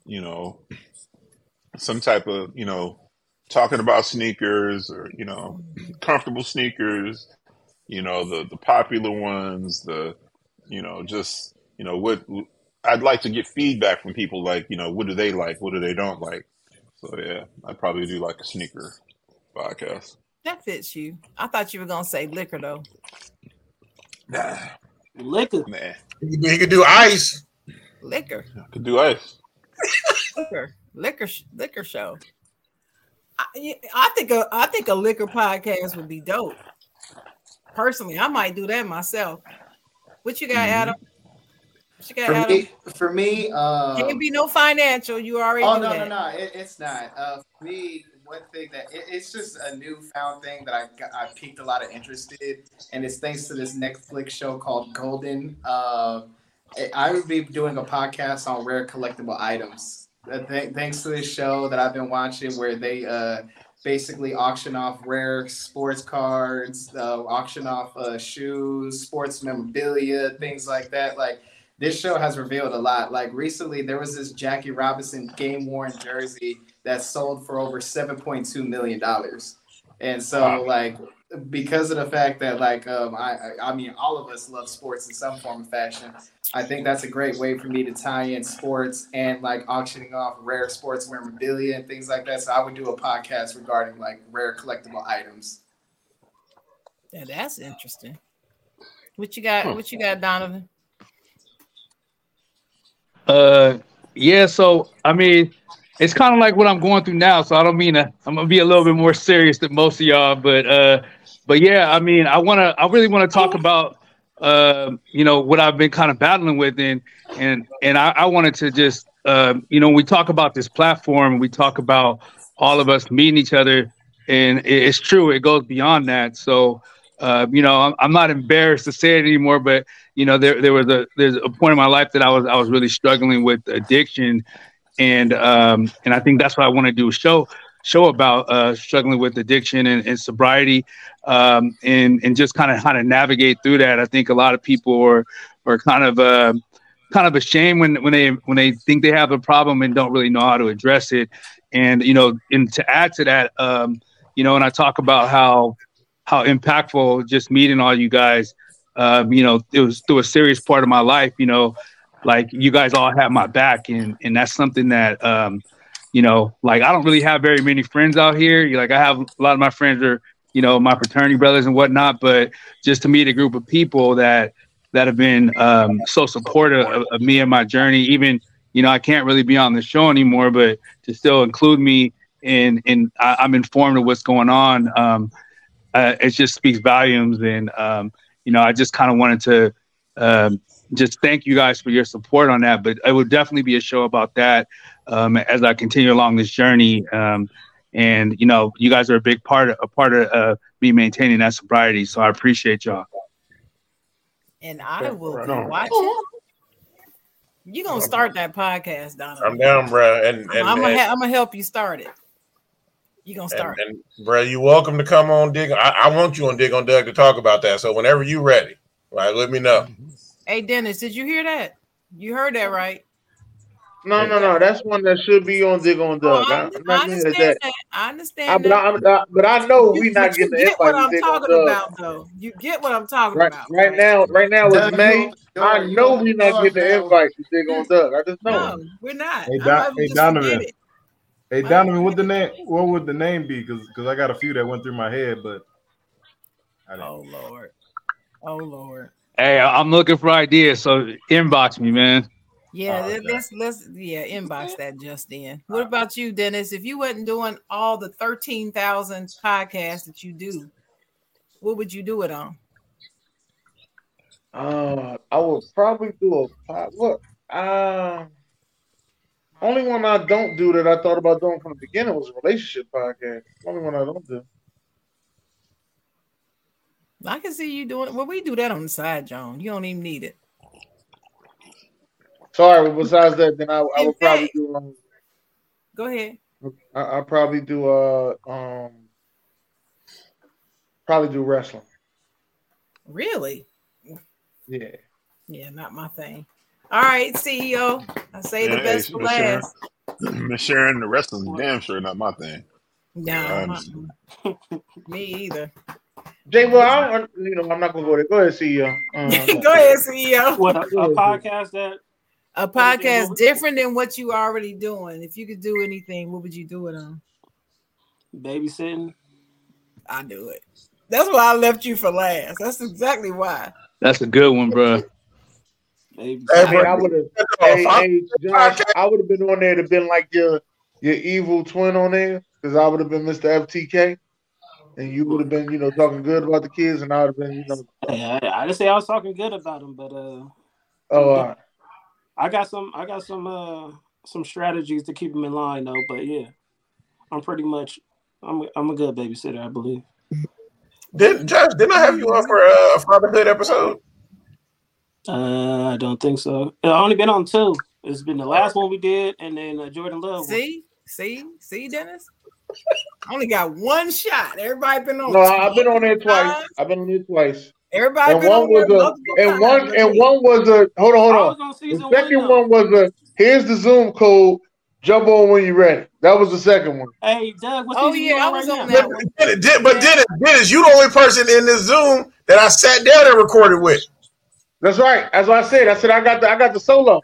[SPEAKER 4] some type of, talking about sneakers or, comfortable sneakers, the popular ones, what I'd like to get feedback from people, like, what do they like? What do they don't like? So, yeah, I'd probably do like a sneaker podcast.
[SPEAKER 7] That fits you. I thought you were going to say liquor, though.
[SPEAKER 4] Nah.
[SPEAKER 3] Liquor?
[SPEAKER 4] Nah.
[SPEAKER 5] He could do ice.
[SPEAKER 7] Liquor.
[SPEAKER 4] I could do ice.
[SPEAKER 7] Liquor show. I think a liquor podcast would be dope. Personally, I might do that myself. What you got, Adam?
[SPEAKER 9] For me,
[SPEAKER 7] can't be no financial. You already.
[SPEAKER 9] Oh no, it's not. For me, one thing that it's just a newfound thing that I piqued a lot of interest in, and it's thanks to this Netflix show called Golden. I would be doing a podcast on rare collectible items. Thanks to this show that I've been watching, where they basically auction off rare sports cards, auction off shoes, sports memorabilia, things like that. Like, this show has revealed a lot. Like, recently, there was this Jackie Robinson game-worn jersey that sold for over $7.2 million. And so, like, because of the fact that, like, I mean, all of us love sports in some form of fashion, I think that's a great way for me to tie in sports and, like, auctioning off rare sports memorabilia and things like that. So I would do a podcast regarding, like, rare collectible items.
[SPEAKER 7] Yeah, that's interesting. What you got? What you got, Donovan?
[SPEAKER 6] Yeah, so I mean, it's kind of like what I'm going through now, so I don't mean I'm gonna be a little bit more serious than most of y'all, but yeah, I mean, I really want to talk about what I've been kind of battling with, and I wanted to just we talk about this platform, and we talk about all of us meeting each other, and it's true, it goes beyond that. So I'm not embarrassed to say it anymore, but there's a point in my life that I was really struggling with addiction, and I think that's what I want to do, a show about struggling with addiction and sobriety, and just kind of how to navigate through that. I think a lot of people are kind of ashamed when they think they have a problem and don't really know how to address it. And and to add to that, and I talk about how impactful just meeting all you guys, it was through a serious part of my life, like you guys all have my back, and that's something that, like I don't really have very many friends out here. Like I have a lot of my friends are, my fraternity brothers and whatnot, but just to meet a group of people that have been so supportive of me and my journey, even, I can't really be on the show anymore, but to still include me and I'm informed of what's going on. It just speaks volumes, and I just kind of wanted to just thank you guys for your support on that. But it would definitely be a show about that as I continue along this journey. And you guys are a big part of me maintaining that sobriety. So I appreciate y'all.
[SPEAKER 7] And I will be watching. You're gonna start that podcast, Donovan.
[SPEAKER 5] I'm down, bro. And
[SPEAKER 7] I'm gonna help you start it. You gonna start?
[SPEAKER 5] And bro, you're welcome to come on Dig. I want you on Dig on Doug to talk about that. So whenever you ready, right, let me know.
[SPEAKER 7] Hey Dennis, did you hear that? You heard that right?
[SPEAKER 2] No. That's one that should be on Dig on Doug.
[SPEAKER 7] I
[SPEAKER 2] I'm not mad at
[SPEAKER 7] understand
[SPEAKER 2] that.
[SPEAKER 7] that. I understand
[SPEAKER 2] But
[SPEAKER 7] that.
[SPEAKER 2] but I know we not
[SPEAKER 7] But you
[SPEAKER 2] getting the
[SPEAKER 7] get what
[SPEAKER 2] invite to
[SPEAKER 7] I'm
[SPEAKER 2] Dig on
[SPEAKER 7] talking
[SPEAKER 2] Doug.
[SPEAKER 7] about, though. You get what I'm talking
[SPEAKER 2] Right,
[SPEAKER 7] about.
[SPEAKER 2] right now
[SPEAKER 9] Doug,
[SPEAKER 2] it's May. I
[SPEAKER 9] you
[SPEAKER 2] know
[SPEAKER 9] open
[SPEAKER 2] we
[SPEAKER 9] the
[SPEAKER 2] not
[SPEAKER 9] door,
[SPEAKER 2] getting the
[SPEAKER 9] man.
[SPEAKER 2] invite to Dig on Doug. I just know.
[SPEAKER 7] No, we're not.
[SPEAKER 8] Hey,
[SPEAKER 7] I might
[SPEAKER 8] hey
[SPEAKER 7] just
[SPEAKER 8] Donovan.
[SPEAKER 7] forget it.
[SPEAKER 8] Hey Donovan, what would the name be? Because I got a few that went through my head, but
[SPEAKER 7] Oh Lord.
[SPEAKER 6] Hey, I'm looking for ideas, so inbox me, man.
[SPEAKER 7] Yeah, let's inbox that just in. What about you, Dennis? If you wasn't doing all the 13,000 podcasts that you do, what would you do it on?
[SPEAKER 2] I would probably do only one I don't do that I thought about doing from the beginning was a relationship podcast. Only one I don't do.
[SPEAKER 7] I can see you doing it. Well, we do that on the side, John. You don't even need it.
[SPEAKER 2] Sorry, but besides that, then I would probably do.
[SPEAKER 7] Go ahead.
[SPEAKER 2] I probably do probably do wrestling.
[SPEAKER 7] Really?
[SPEAKER 2] Yeah.
[SPEAKER 7] Yeah, not my thing. All right, CEO. I say the best for last.
[SPEAKER 4] Miss Sharon, the wrestling's damn sure not my thing.
[SPEAKER 7] No, me either.
[SPEAKER 2] Jay, well, I'm not gonna go there. Go ahead, CEO.
[SPEAKER 7] Go ahead, CEO.
[SPEAKER 3] What a podcast that
[SPEAKER 7] a podcast different than what you already doing. If you could do anything, what would you do it on?
[SPEAKER 3] Babysitting.
[SPEAKER 7] I do it. That's why I left you for last. That's exactly why.
[SPEAKER 6] That's a good one, bro.
[SPEAKER 2] Hey, I would have. Josh, I would have been on there to been like your evil twin on there because I would have been Mr. FTK, and you would have been, talking good about the kids, and I would have been,
[SPEAKER 3] Hey, I didn't say I was talking good about them, but I got some strategies to keep them in line though. But yeah, I'm a good babysitter, I believe.
[SPEAKER 5] Didn't I have you on for a fatherhood episode?
[SPEAKER 3] I don't think so. I've only been on 2. It's been the last one we did, and then Jordan Love.
[SPEAKER 7] See, Dennis. I only got one shot. Everybody been on.
[SPEAKER 2] No, I've been on there twice.
[SPEAKER 7] Everybody
[SPEAKER 2] and
[SPEAKER 7] been
[SPEAKER 2] one
[SPEAKER 7] on
[SPEAKER 2] was
[SPEAKER 7] there
[SPEAKER 2] one was a hold on. The second one was here's the Zoom code. Jump on when you're ready. That was the second one.
[SPEAKER 3] Hey, Doug, what's
[SPEAKER 7] I was on that one.
[SPEAKER 5] But Dennis, you the only person in this Zoom that I sat down and recorded with.
[SPEAKER 2] That's right. As I said, I got the solo.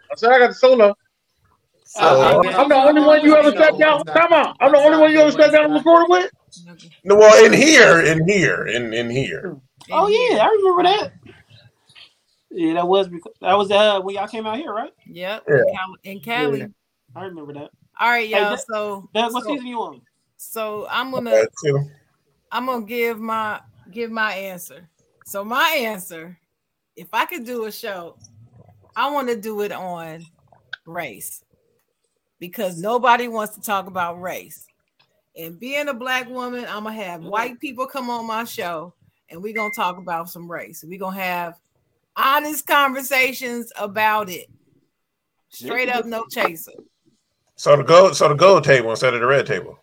[SPEAKER 2] I'm the only one you ever sat down. Come on, I'm the only one you ever sat down and recorded with.
[SPEAKER 5] No, well, in here.
[SPEAKER 3] Oh yeah, I remember that. Yeah, that was when y'all came out here, right?
[SPEAKER 7] Yep.
[SPEAKER 5] Yeah.
[SPEAKER 7] In Cali.
[SPEAKER 3] Yeah. I remember that.
[SPEAKER 7] All right, y'all.
[SPEAKER 3] Hey,
[SPEAKER 7] So
[SPEAKER 3] what season you on?
[SPEAKER 7] So I'm gonna give my answer. So my answer, if I could do a show, I want to do it on race because nobody wants to talk about race. And being a black woman, I'm gonna have white people come on my show, and we're gonna talk about some race. We're gonna have honest conversations about it. Straight up, no chaser.
[SPEAKER 5] So the gold table instead of the red table.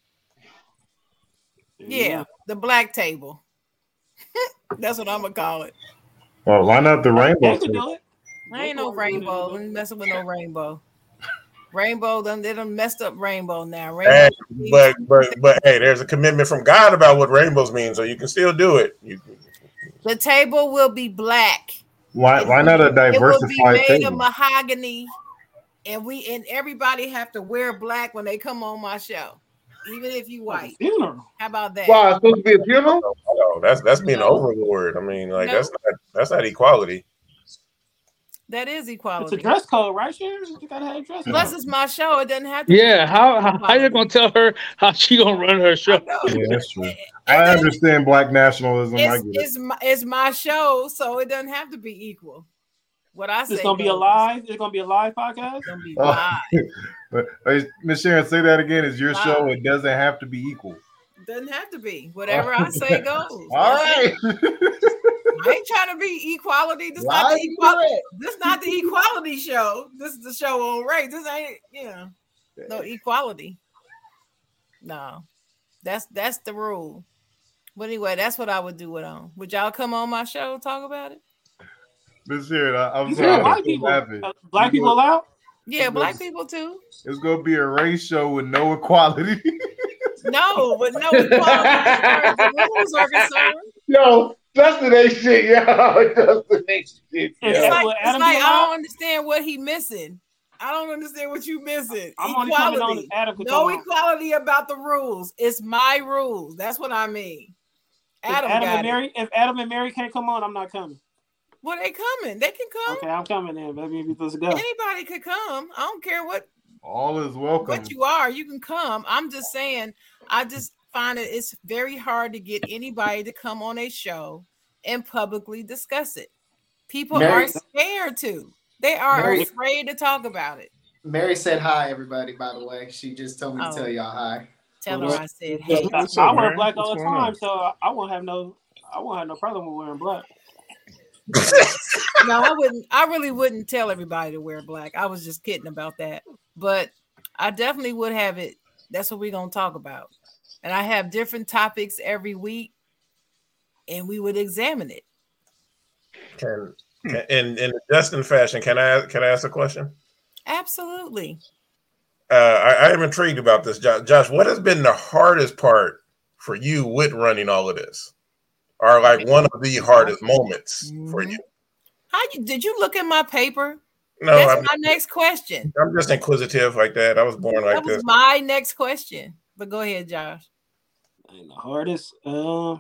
[SPEAKER 7] Yeah, the black table. That's what I'm gonna call it.
[SPEAKER 8] Well, why not the rainbow?
[SPEAKER 7] I ain't no rainbow. I'm messing with no rainbow. Rainbow, they done messed up rainbow now. Rainbow
[SPEAKER 5] but hey, there's a commitment from God about what rainbows mean, so you can still do it.
[SPEAKER 7] The table will be black.
[SPEAKER 8] Why not a diversified
[SPEAKER 7] It will be made
[SPEAKER 8] table?
[SPEAKER 7] of mahogany, and everybody have to wear black when they come on my show, even if you white. How about that?
[SPEAKER 2] Wow, it's supposed to be a funeral?
[SPEAKER 5] Oh, that's being an overlord. I mean, like that's not equality.
[SPEAKER 7] That is equality.
[SPEAKER 3] It's a dress code, right? Sharon? You gotta have a dress code.
[SPEAKER 7] Plus, it's my show. It doesn't have to.
[SPEAKER 6] Yeah, how you gonna tell her how she gonna run her show?
[SPEAKER 8] Yeah, that's true. I understand black nationalism. I get it.
[SPEAKER 7] It's my show, so it doesn't have to be equal. What I say,
[SPEAKER 3] it's gonna be a live. It's gonna be a live podcast.
[SPEAKER 7] It's gonna be live.
[SPEAKER 8] But Ms. Sharon, say that again. It's your show. It doesn't have to be equal.
[SPEAKER 7] Doesn't have to be. Whatever I say goes.
[SPEAKER 8] All right.
[SPEAKER 7] I ain't trying to be equality. This not the equality show. This is the show on race. This ain't, no equality. No. That's the rule. But anyway, that's what I would do it on. Would y'all come on my show talk about it?
[SPEAKER 8] This here, I'm
[SPEAKER 3] You
[SPEAKER 8] sorry.
[SPEAKER 3] said
[SPEAKER 8] I'm
[SPEAKER 3] white
[SPEAKER 8] so
[SPEAKER 3] people.
[SPEAKER 8] laughing.
[SPEAKER 3] Black people allowed?
[SPEAKER 7] Yeah, black people too.
[SPEAKER 8] It's gonna be a race show with no equality.
[SPEAKER 7] No, but no equality as far as the rules are concerned.
[SPEAKER 2] Yo, Justin ain't shit, yo. Justin ain't shit.
[SPEAKER 3] Is
[SPEAKER 7] It's
[SPEAKER 3] that
[SPEAKER 7] like,
[SPEAKER 3] what
[SPEAKER 7] it's
[SPEAKER 3] Adam
[SPEAKER 7] like
[SPEAKER 3] be
[SPEAKER 7] I
[SPEAKER 3] allowed?
[SPEAKER 7] don't understand what he missing. I don't understand what you missing.
[SPEAKER 3] I'm only coming on if
[SPEAKER 7] Equality.
[SPEAKER 3] Adam can
[SPEAKER 7] No
[SPEAKER 3] come on.
[SPEAKER 7] equality about the rules. It's my rules. That's what I mean. Adam got it.
[SPEAKER 3] If Adam and Mary can't come on, I'm not coming.
[SPEAKER 7] Well, they coming. They can come.
[SPEAKER 3] Okay, I'm coming then, baby. Let's go.
[SPEAKER 7] Anybody could come. I don't care what
[SPEAKER 8] All is welcome.
[SPEAKER 7] what you are. You can come. I'm just saying. I just find it's very hard to get anybody to come on a show and publicly discuss it. People
[SPEAKER 9] Mary-
[SPEAKER 7] are scared to. They are
[SPEAKER 9] Mary-
[SPEAKER 7] afraid to talk about it.
[SPEAKER 9] Mary said hi, everybody, by the way. She just told me to
[SPEAKER 7] Oh.
[SPEAKER 9] tell y'all hi.
[SPEAKER 7] Tell her I said, hey.
[SPEAKER 4] What's
[SPEAKER 3] I
[SPEAKER 4] up,
[SPEAKER 3] wear
[SPEAKER 4] man?
[SPEAKER 3] black
[SPEAKER 4] What's
[SPEAKER 3] all the
[SPEAKER 4] going on?
[SPEAKER 3] time, so I won't have no problem with wearing black.
[SPEAKER 7] No, I wouldn't. I really wouldn't tell everybody to wear black. I was just kidding about that. But I definitely would have it. That's what we're going to talk about. And I have different topics every week, and we would examine it.
[SPEAKER 5] In the Justin fashion, can I ask a question?
[SPEAKER 7] Absolutely.
[SPEAKER 5] I am intrigued about this, Josh. What has been the hardest part for you with running all of this, or like one of the hardest moments for you?
[SPEAKER 7] Did you look at my paper?
[SPEAKER 5] No,
[SPEAKER 7] That's my next question.
[SPEAKER 5] I'm just inquisitive like that. I was born like
[SPEAKER 7] That was
[SPEAKER 5] this.
[SPEAKER 7] my next question. But go ahead, Josh.
[SPEAKER 3] And the hardest, I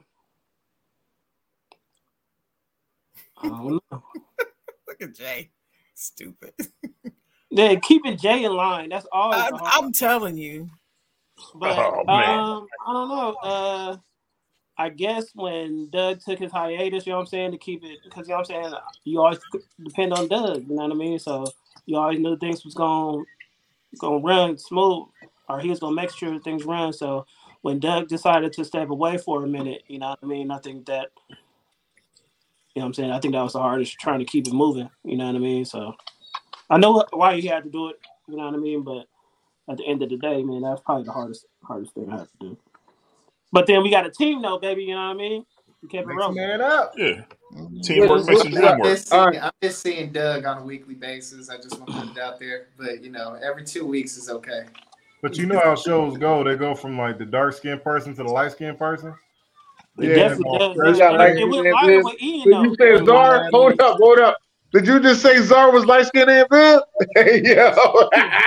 [SPEAKER 3] don't know.
[SPEAKER 7] Look at Jay. Stupid.
[SPEAKER 3] Yeah, keeping Jay in line. That's always the hard.
[SPEAKER 7] I'm telling you.
[SPEAKER 3] But
[SPEAKER 5] Oh, man.
[SPEAKER 3] I don't know. I guess when Doug took his hiatus, you know what I'm saying, to keep it, because you know what I'm saying, you always depend on Doug, you know what I mean? So you always knew things was going to run smooth, or he was going to make sure things run. So when Doug decided to step away for a minute, you know what I mean, I think that, you know what I'm saying, I think that was the hardest, trying to keep it moving, you know what I mean? So I know why he had to do it, you know what I mean, but at the end of the day, man, that's probably the hardest thing I have to do. But then we got a team, though, baby. You know what I mean? We kept it
[SPEAKER 8] Mix
[SPEAKER 3] rolling.
[SPEAKER 8] man up.
[SPEAKER 4] Yeah. Teamwork makes the dream
[SPEAKER 9] I'm
[SPEAKER 4] work.
[SPEAKER 9] just seeing Doug on a weekly basis. I just want to put it out there. But, every 2 weeks is okay.
[SPEAKER 8] But you know how shows go. They go from like the dark skinned person to the light skinned person.
[SPEAKER 3] It definitely does.
[SPEAKER 2] You got light
[SPEAKER 3] It went
[SPEAKER 2] skin
[SPEAKER 3] lighter
[SPEAKER 2] and
[SPEAKER 3] with Ian,
[SPEAKER 2] Did
[SPEAKER 3] though.
[SPEAKER 2] you say Czar? Hold up. Did you just say Czar was light skinned and Viv? Yo.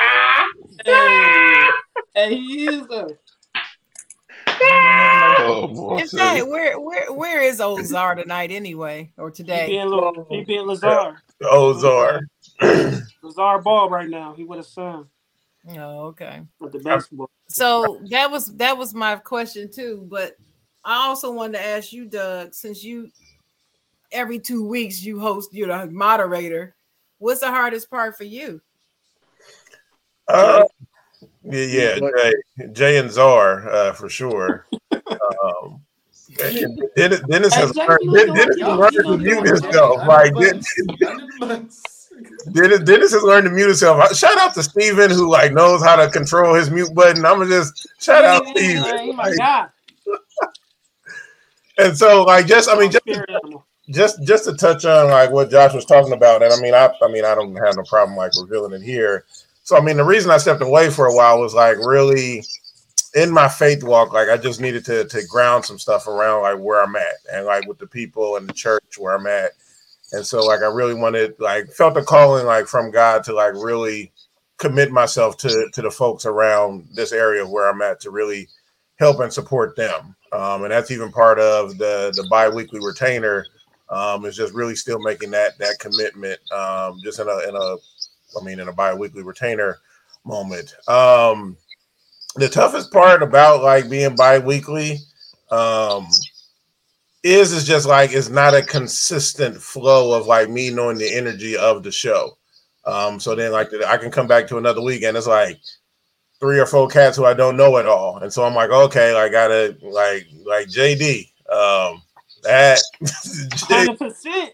[SPEAKER 3] Hey, he is, though.
[SPEAKER 4] Oh, boy.
[SPEAKER 7] In fact, where is old Czar tonight anyway, or
[SPEAKER 3] He
[SPEAKER 7] today?
[SPEAKER 3] being Lazar.
[SPEAKER 5] Ozar.
[SPEAKER 3] Lazar Ball right now. He with his son
[SPEAKER 7] Oh, okay.
[SPEAKER 3] with the basketball.
[SPEAKER 7] So that was my question too. But I also wanted to ask you, Doug, since you every 2 weeks you host, you're the moderator. What's the hardest part for you?
[SPEAKER 5] Yeah, Jay and Czar for sure. Dennis has learned to mute himself. Like Dennis has learned to mute himself. Shout out to Steven, who like knows how to control his mute button. I'm gonna just shout out Steven.
[SPEAKER 3] Oh my God.
[SPEAKER 5] And so like just to touch on like what Josh was talking about, and I don't have no problem like revealing it here. So the reason I stepped away for a while was like really in my faith walk, like I just needed to ground some stuff around like where I'm at and like with the people and the church where I'm at. And so like I really felt the calling like from God to like really commit myself to the folks around this area where I'm at to really help and support them. And that's even part of the bi-weekly retainer is just really still making that commitment just in a bi-weekly retainer moment. The toughest part about like being bi-weekly is just like it's not a consistent flow of like me knowing the energy of the show. So then like I can come back to another week and it's like 3 or 4 cats who I don't know at all. And so I'm like, okay, I gotta like JD. That
[SPEAKER 3] 100%.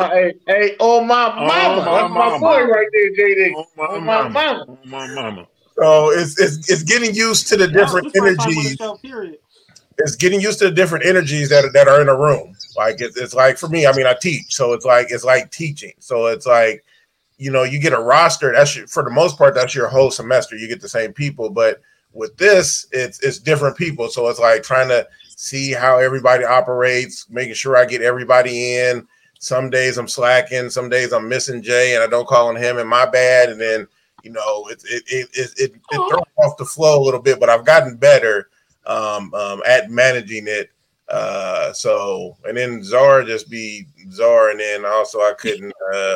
[SPEAKER 2] Oh my mama. That's my boy right there, JD.
[SPEAKER 4] Oh my mama.
[SPEAKER 5] So it's getting used to the different energies. It's getting used to the different energies that are in a room. Like it's like for me, I mean, I teach, so it's like teaching. So it's like, you get a roster. For the most part, that's your whole semester. You get the same people, but with this, it's different people. So it's like trying to see how everybody operates, making sure I get everybody in. Some days I'm slacking, some days I'm missing Jay, and I don't call on him, and my bad. And then it throws off the flow a little bit, but I've gotten better at managing it. And then Czar just be Czar, and then also I couldn't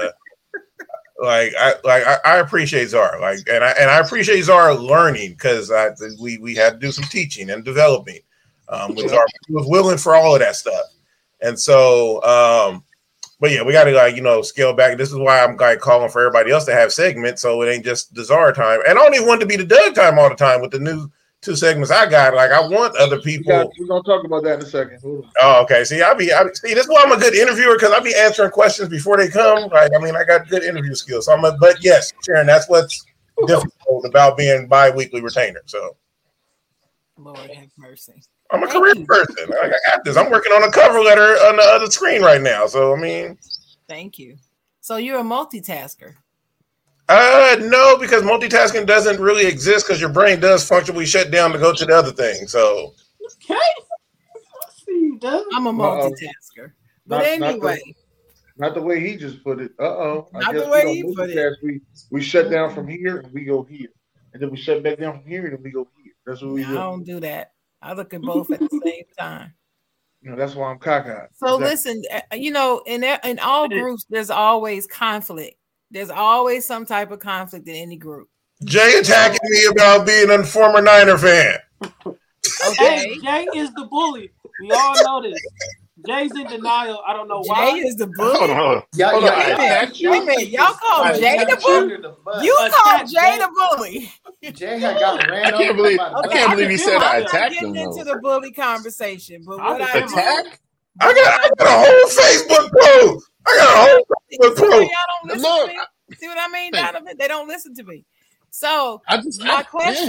[SPEAKER 5] I appreciate Czar, and I appreciate Czar learning, because we had to do some teaching and developing. With Czar, he was willing for all of that stuff, and so but yeah, we got to scale back. This is why I'm calling for everybody else to have segments, so it ain't just the Czar time. And I don't even want it to be the Doug time all the time with the new 2 segments I got. Like, I want other people.
[SPEAKER 2] We're gonna talk about that in a second.
[SPEAKER 5] Oh, okay. See, see, this is why I'm a good interviewer, because I'll be answering questions before they come. Like, I mean, I got good interview skills. But yes, Sharon, that's what's difficult about being bi-weekly retainer. So,
[SPEAKER 7] Lord have mercy.
[SPEAKER 5] I'm a career person. I got this. I'm working on a cover letter on the other screen right now. So, I mean,
[SPEAKER 7] thank you. So you're a multitasker.
[SPEAKER 5] No, because multitasking doesn't really exist, because your brain does functionally shut down to go to the other thing. So,
[SPEAKER 3] okay,
[SPEAKER 7] I'm a multitasker. But anyway,
[SPEAKER 2] not the way he just put it.
[SPEAKER 7] Not the way he put it.
[SPEAKER 2] We shut down from here and we go here, and then we shut back down from here and then we go here. That's what we do.
[SPEAKER 7] I don't do that. I look at both at the same time.
[SPEAKER 2] That's why I'm cockeyed.
[SPEAKER 7] So listen, in all groups, there's always conflict. There's always some type of conflict in any group.
[SPEAKER 5] Jay attacking me about being a former Niner fan.
[SPEAKER 7] Okay.
[SPEAKER 3] Hey, Jay is the bully. We all know this. Jay's in denial. I don't know why.
[SPEAKER 7] Jay is the bully.
[SPEAKER 4] Hold on.
[SPEAKER 7] Wait a minute. Y'all call Jay the bully? You call Jay the bully.
[SPEAKER 9] Jay had got ran over.
[SPEAKER 4] I can't believe he said I attacked him.
[SPEAKER 7] I'm getting into the bully conversation, but what
[SPEAKER 4] I
[SPEAKER 5] got a whole Facebook post.
[SPEAKER 7] Y'all don't listen to me. See what I mean, Donovan? They don't listen to me. So my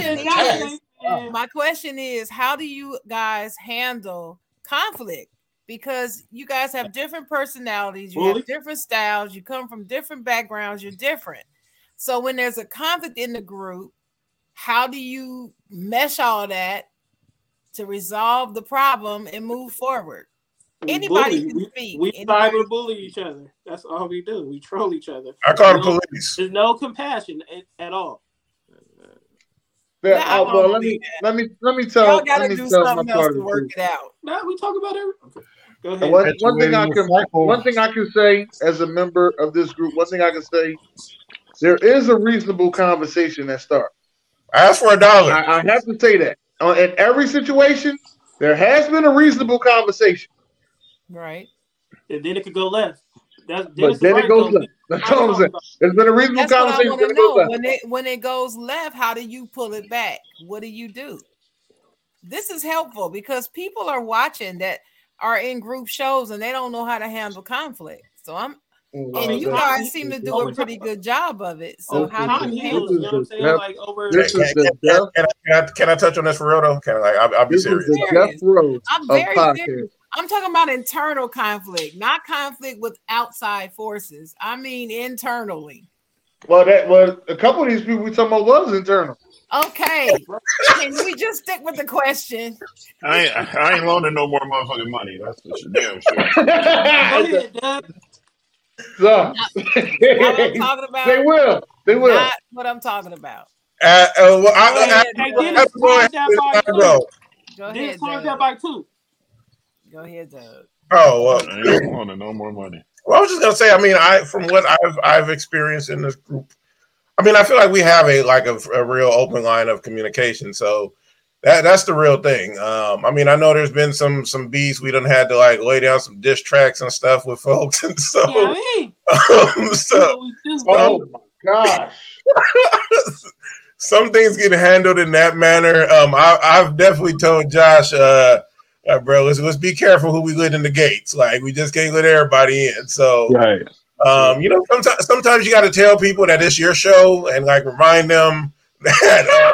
[SPEAKER 7] question is, how do you guys handle conflict? Because you guys have different personalities, you have different styles, you come from different backgrounds, you're different. So when there's a conflict in the group, how do you mesh all that to resolve the problem and move forward? Anybody can speak.
[SPEAKER 3] We cyber bully each other. That's all we do. We troll each other.
[SPEAKER 5] I call the police.
[SPEAKER 3] There's no compassion at all.
[SPEAKER 2] Let me tell.
[SPEAKER 7] Y'all gotta do something else to work it out.
[SPEAKER 3] No, we talk about everything. Okay. Go ahead.
[SPEAKER 2] One thing I can say as a member of this group, there is a reasonable conversation that starts.
[SPEAKER 5] Ask for $1.
[SPEAKER 2] I have to say that. In every situation, there has been a reasonable conversation.
[SPEAKER 7] Right.
[SPEAKER 3] And then it could go left.
[SPEAKER 2] Then it goes left. That's all I'm saying. There's been a reasonable conversation.
[SPEAKER 7] What I want to know. When it goes left, how do you pull it back? What do you do? This is helpful because people are watching that are in group shows and they don't know how to handle conflict. So and you guys seem to do a pretty good job of it. So how do you handle it? You know what I'm saying? Like over.
[SPEAKER 5] Can I touch on this for real though? I'll be serious.
[SPEAKER 7] I'm very serious. I'm talking about internal conflict, not conflict with outside forces. I mean internally.
[SPEAKER 2] Well, a couple of these people we talking about was internal.
[SPEAKER 7] Okay, can we just stick with the question?
[SPEAKER 4] I ain't loaning no more motherfucking money. That's for sure. Damn sure.
[SPEAKER 2] Not
[SPEAKER 7] what I'm talking about.
[SPEAKER 2] They will.
[SPEAKER 7] Not what I'm talking about.
[SPEAKER 3] Go ahead,
[SPEAKER 7] Go ahead, Doug.
[SPEAKER 5] Oh well,
[SPEAKER 4] I ain't loaning no more money.
[SPEAKER 5] Well, I was just gonna say. I mean, from what I've experienced in this group, I mean, I feel like we have a real open line of communication. So that's the real thing. I mean, I know there's been some beats we done had to lay down some diss tracks and stuff with folks, and so.
[SPEAKER 2] Oh my gosh.
[SPEAKER 5] Some things get handled in that manner. I've definitely told Josh, bro, let's be careful who we let in the gates. Like, we just can't let everybody in. So,
[SPEAKER 6] right.
[SPEAKER 5] Sometimes you got to tell people that it's your show and remind them that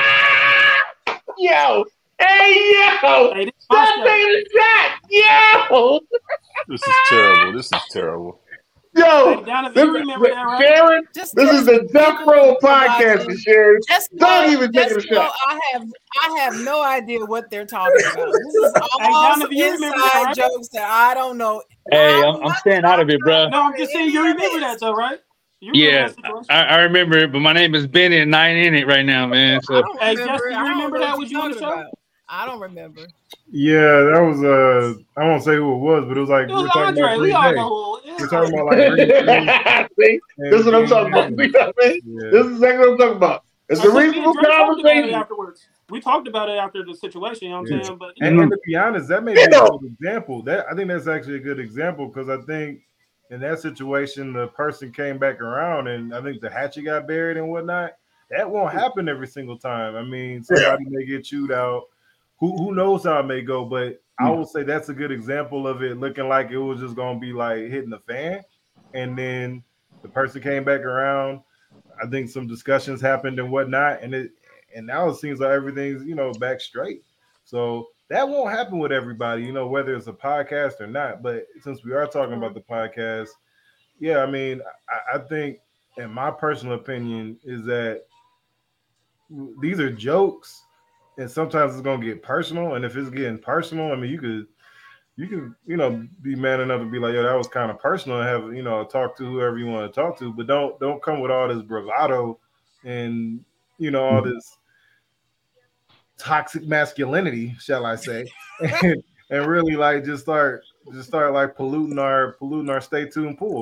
[SPEAKER 2] Yo, hey, yo,
[SPEAKER 3] Hey, this is
[SPEAKER 2] stop
[SPEAKER 3] my show.
[SPEAKER 2] taking a shot, yo.
[SPEAKER 4] This is terrible. This is terrible.
[SPEAKER 2] Yo,
[SPEAKER 3] Hey, Donovan,
[SPEAKER 2] this,
[SPEAKER 3] you remember that, right?
[SPEAKER 2] Sharon,
[SPEAKER 7] Just
[SPEAKER 2] this is the Death Row podcast, Sharon.
[SPEAKER 7] Just
[SPEAKER 2] Don't
[SPEAKER 7] know,
[SPEAKER 2] even take a
[SPEAKER 7] just know
[SPEAKER 2] shot.
[SPEAKER 7] I have no idea what they're talking about. This is
[SPEAKER 3] Hey,
[SPEAKER 7] all
[SPEAKER 3] Donovan, you remember that,
[SPEAKER 7] inside
[SPEAKER 3] right?
[SPEAKER 7] jokes that I don't know.
[SPEAKER 6] Hey, I'm staying out of it, bro.
[SPEAKER 3] No, I'm just saying you remember that, though, right? You remember
[SPEAKER 6] Yeah,
[SPEAKER 3] that situation?
[SPEAKER 6] I remember it, but my name is Benny and I ain't in it right now, man.
[SPEAKER 7] I
[SPEAKER 6] So
[SPEAKER 7] don't
[SPEAKER 3] Hey,
[SPEAKER 7] remember.
[SPEAKER 3] Justin, you
[SPEAKER 7] I don't
[SPEAKER 3] remember
[SPEAKER 7] know
[SPEAKER 3] that?
[SPEAKER 7] what
[SPEAKER 3] Was
[SPEAKER 7] you're
[SPEAKER 3] you on the
[SPEAKER 7] talking
[SPEAKER 3] show?
[SPEAKER 7] about. I don't remember.
[SPEAKER 8] Yeah, that was I won't say who it was, but it was like
[SPEAKER 3] It
[SPEAKER 8] we
[SPEAKER 3] was
[SPEAKER 8] were talking
[SPEAKER 3] Andre.
[SPEAKER 8] about
[SPEAKER 3] We
[SPEAKER 8] Green
[SPEAKER 3] all
[SPEAKER 8] Day.
[SPEAKER 3] know who it
[SPEAKER 8] We're
[SPEAKER 3] is.
[SPEAKER 8] talking about like Green Day.
[SPEAKER 2] See, this is what I'm talking about. See what I mean?
[SPEAKER 8] Yeah.
[SPEAKER 2] This is exactly what I'm talking about. It's a
[SPEAKER 3] Because me and
[SPEAKER 2] reasonable
[SPEAKER 3] Dre talked about it
[SPEAKER 2] conversation.
[SPEAKER 3] afterwards. We talked about it after the situation, you know what I'm saying? But
[SPEAKER 8] And to be honest, that may be a good example. I think that's actually a good example because I think in that situation the person came back around and I think the hatchet got buried and whatnot. That won't happen every single time. I mean, somebody may get chewed out. Who knows how it may go, but I will say that's a good example of it looking like it was just gonna be like hitting the fan, and then the person came back around. I think some discussions happened and whatnot, and now it seems like everything's back straight. So that won't happen with everybody, whether it's a podcast or not. But since we are talking about the podcast, yeah, I mean, I think, in my personal opinion, is that these are jokes, and sometimes it's gonna get personal. And if it's getting personal, I mean, you could be man enough to be like, yo, that was kind of personal, and have talk to whoever you want to talk to, but don't come with all this bravado and all this toxic masculinity, shall I say, and really like just start like polluting our stay tuned pool,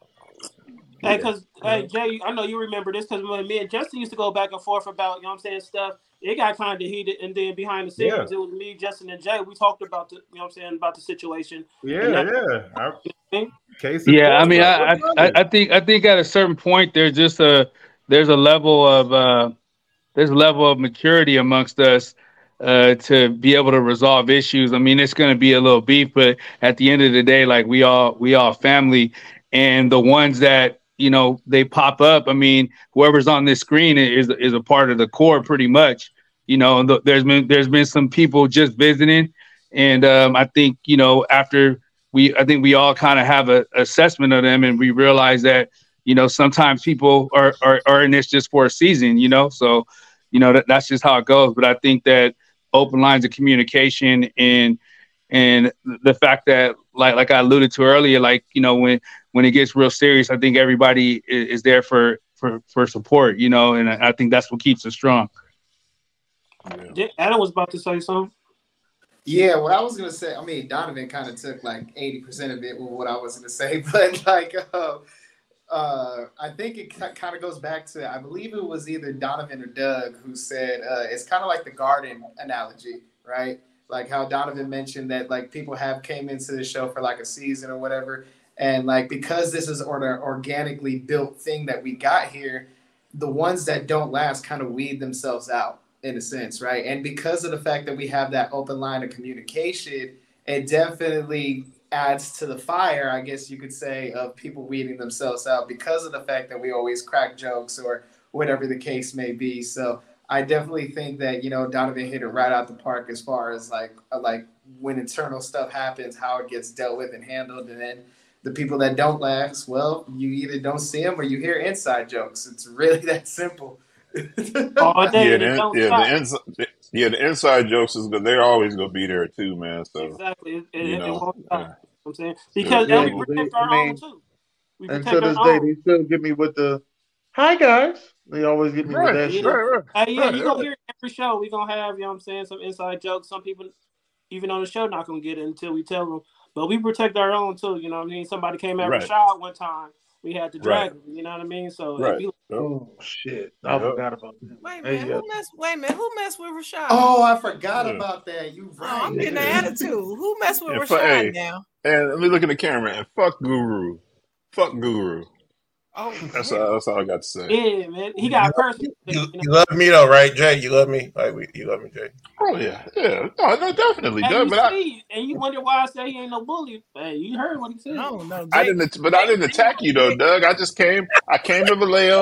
[SPEAKER 3] hey, because hey Jay, I know you remember this because when me and Justin used to go back and forth about, stuff, it got kind of heated, and then behind the scenes, it was me, Justin, and Jay. We talked about about the situation.
[SPEAKER 6] I mean, I think at a certain point there's a level of maturity amongst us to be able to resolve issues. I mean, it's going to be a little beef, but at the end of the day, like we all family, and the ones that they pop up. I mean, whoever's on this screen is a part of the core, pretty much. There's been some people just visiting, and I think after I think we all kind of have an assessment of them, and we realize that sometimes people are in this just for a season. So that's just how it goes. But I think that open lines of communication and the fact that like I alluded to earlier, like when it gets real serious, I think everybody is there for support, and I think that's what keeps us strong.
[SPEAKER 3] Adam was about to say something.
[SPEAKER 9] Yeah, what I was gonna say. I mean, Donovan kind of took like 80% of it with what I was gonna say, but like, I think it kind of goes back to, I believe it was either Donovan or Doug who said it's kind of like the garden analogy, right? Like how Donovan mentioned that like people came into the show for like a season or whatever, and like because this is an organically built thing that we got here, the ones that don't last kind of weed themselves out in a sense, right? And because of the fact that we have that open line of communication, it definitely adds to the fire, I guess you could say, of people weeding themselves out because of the fact that we always crack jokes or whatever the case may be. So I definitely think that, Donovan hit it right out the park as far as like when internal stuff happens, how it gets dealt with and handled. And then the people that don't last, well, you either don't see them or you hear inside jokes. It's really that simple.
[SPEAKER 3] All day,
[SPEAKER 4] the inside jokes is good. They're always gonna be there too, man. So
[SPEAKER 3] exactly, it won't stop. I'm saying because we protect our own too.
[SPEAKER 2] And to this day, they still get me with the "Hi guys." They always get me with that shit.
[SPEAKER 3] You're gonna hear every show. We're gonna have, some inside jokes. Some people, even on the show, not gonna get it until we tell them. But we protect our own too. You know what I mean? Somebody came at Rashad one time. We had to drag him, you know what I mean? So
[SPEAKER 2] oh shit. I forgot about that.
[SPEAKER 7] Wait a minute, who messed with Rashad?
[SPEAKER 9] Oh, I forgot about that. You right.
[SPEAKER 7] I'm getting an attitude. Who messed with Rashad now?
[SPEAKER 4] And let me look in the camera and fuck Guru. Fuck Guru.
[SPEAKER 7] Oh,
[SPEAKER 4] that's all I got to say.
[SPEAKER 3] Yeah, man. He got personal.
[SPEAKER 5] You love me though, right, Jay? You love me? You love me, Jay?
[SPEAKER 4] Oh yeah. No, definitely.
[SPEAKER 3] And you wonder why I say he ain't no bully. Hey, you heard what he said.
[SPEAKER 7] No,
[SPEAKER 4] I didn't attack you though, Doug. I came to Vallejo.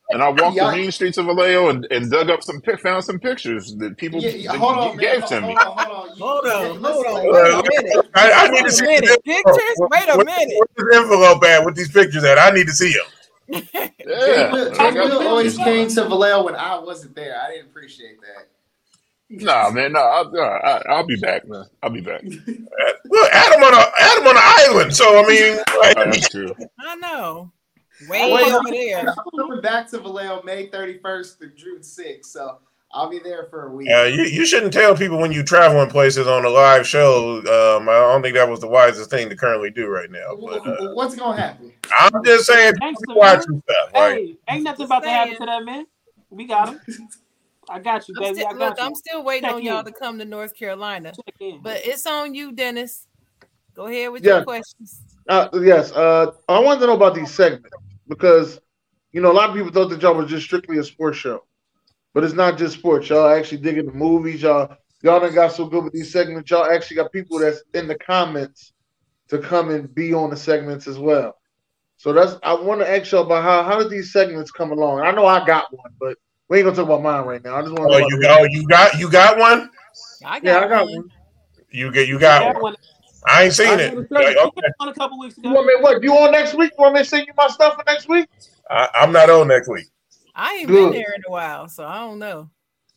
[SPEAKER 4] And I walked the
[SPEAKER 9] Y'all-
[SPEAKER 4] mean streets of Vallejo and dug up found some pictures that people
[SPEAKER 9] hold on, man.
[SPEAKER 4] gave to me.
[SPEAKER 7] Hold on.
[SPEAKER 9] Listen,
[SPEAKER 7] Wait a minute.
[SPEAKER 5] I need to
[SPEAKER 7] Wait
[SPEAKER 5] see
[SPEAKER 7] a minute.
[SPEAKER 5] this.
[SPEAKER 7] Pictures? Wait a minute.
[SPEAKER 5] Where's this envelope at with these pictures at? I need to see them.
[SPEAKER 4] Yeah,
[SPEAKER 9] Jay Will always came to Vallejo when I wasn't there. I didn't appreciate that.
[SPEAKER 4] Nah, man, no, I'll be back, man. I'll be back.
[SPEAKER 5] Look, Adam on the island. So I mean,
[SPEAKER 4] That's true.
[SPEAKER 7] I know.
[SPEAKER 9] I'm
[SPEAKER 7] Way over there.
[SPEAKER 9] coming back to Vallejo May 31st to June 6th, so I'll be there for a week.
[SPEAKER 5] you shouldn't tell people when you traveling places on a live show. I don't think that was the wisest thing to currently do right now. But
[SPEAKER 9] What's gonna happen?
[SPEAKER 5] I'm just saying,
[SPEAKER 3] Thanks,
[SPEAKER 5] people
[SPEAKER 3] man.
[SPEAKER 5] watching stuff. Like,
[SPEAKER 3] Hey, ain't nothing about to happen to that man. We got him. I got you, baby. I got you.
[SPEAKER 7] I'm still waiting
[SPEAKER 3] Check
[SPEAKER 7] on y'all
[SPEAKER 3] in.
[SPEAKER 7] to come to North Carolina.
[SPEAKER 3] Check in.
[SPEAKER 7] But it's on you, Dennis. Go ahead with
[SPEAKER 2] Yeah.
[SPEAKER 7] your questions.
[SPEAKER 2] Yes. I wanted to know about these segments because, a lot of people thought that y'all was just strictly a sports show, but it's not just sports. Y'all actually dig into movies. Y'all done got so good with these segments. Y'all actually got people that's in the comments to come and be on the segments as well. So I want to ask y'all about how did these segments come along? I know I got one, but we ain't gonna talk about mine right now. I just want to
[SPEAKER 5] you got one?
[SPEAKER 7] I
[SPEAKER 2] got one.
[SPEAKER 5] You got one. I ain't seen it. Like, okay.
[SPEAKER 3] On a couple weeks ago.
[SPEAKER 2] You want me what? You on next week? You want me to send you my stuff for next week?
[SPEAKER 5] I'm not on next week.
[SPEAKER 7] I ain't
[SPEAKER 2] Good.
[SPEAKER 7] been there in a while, so I don't know.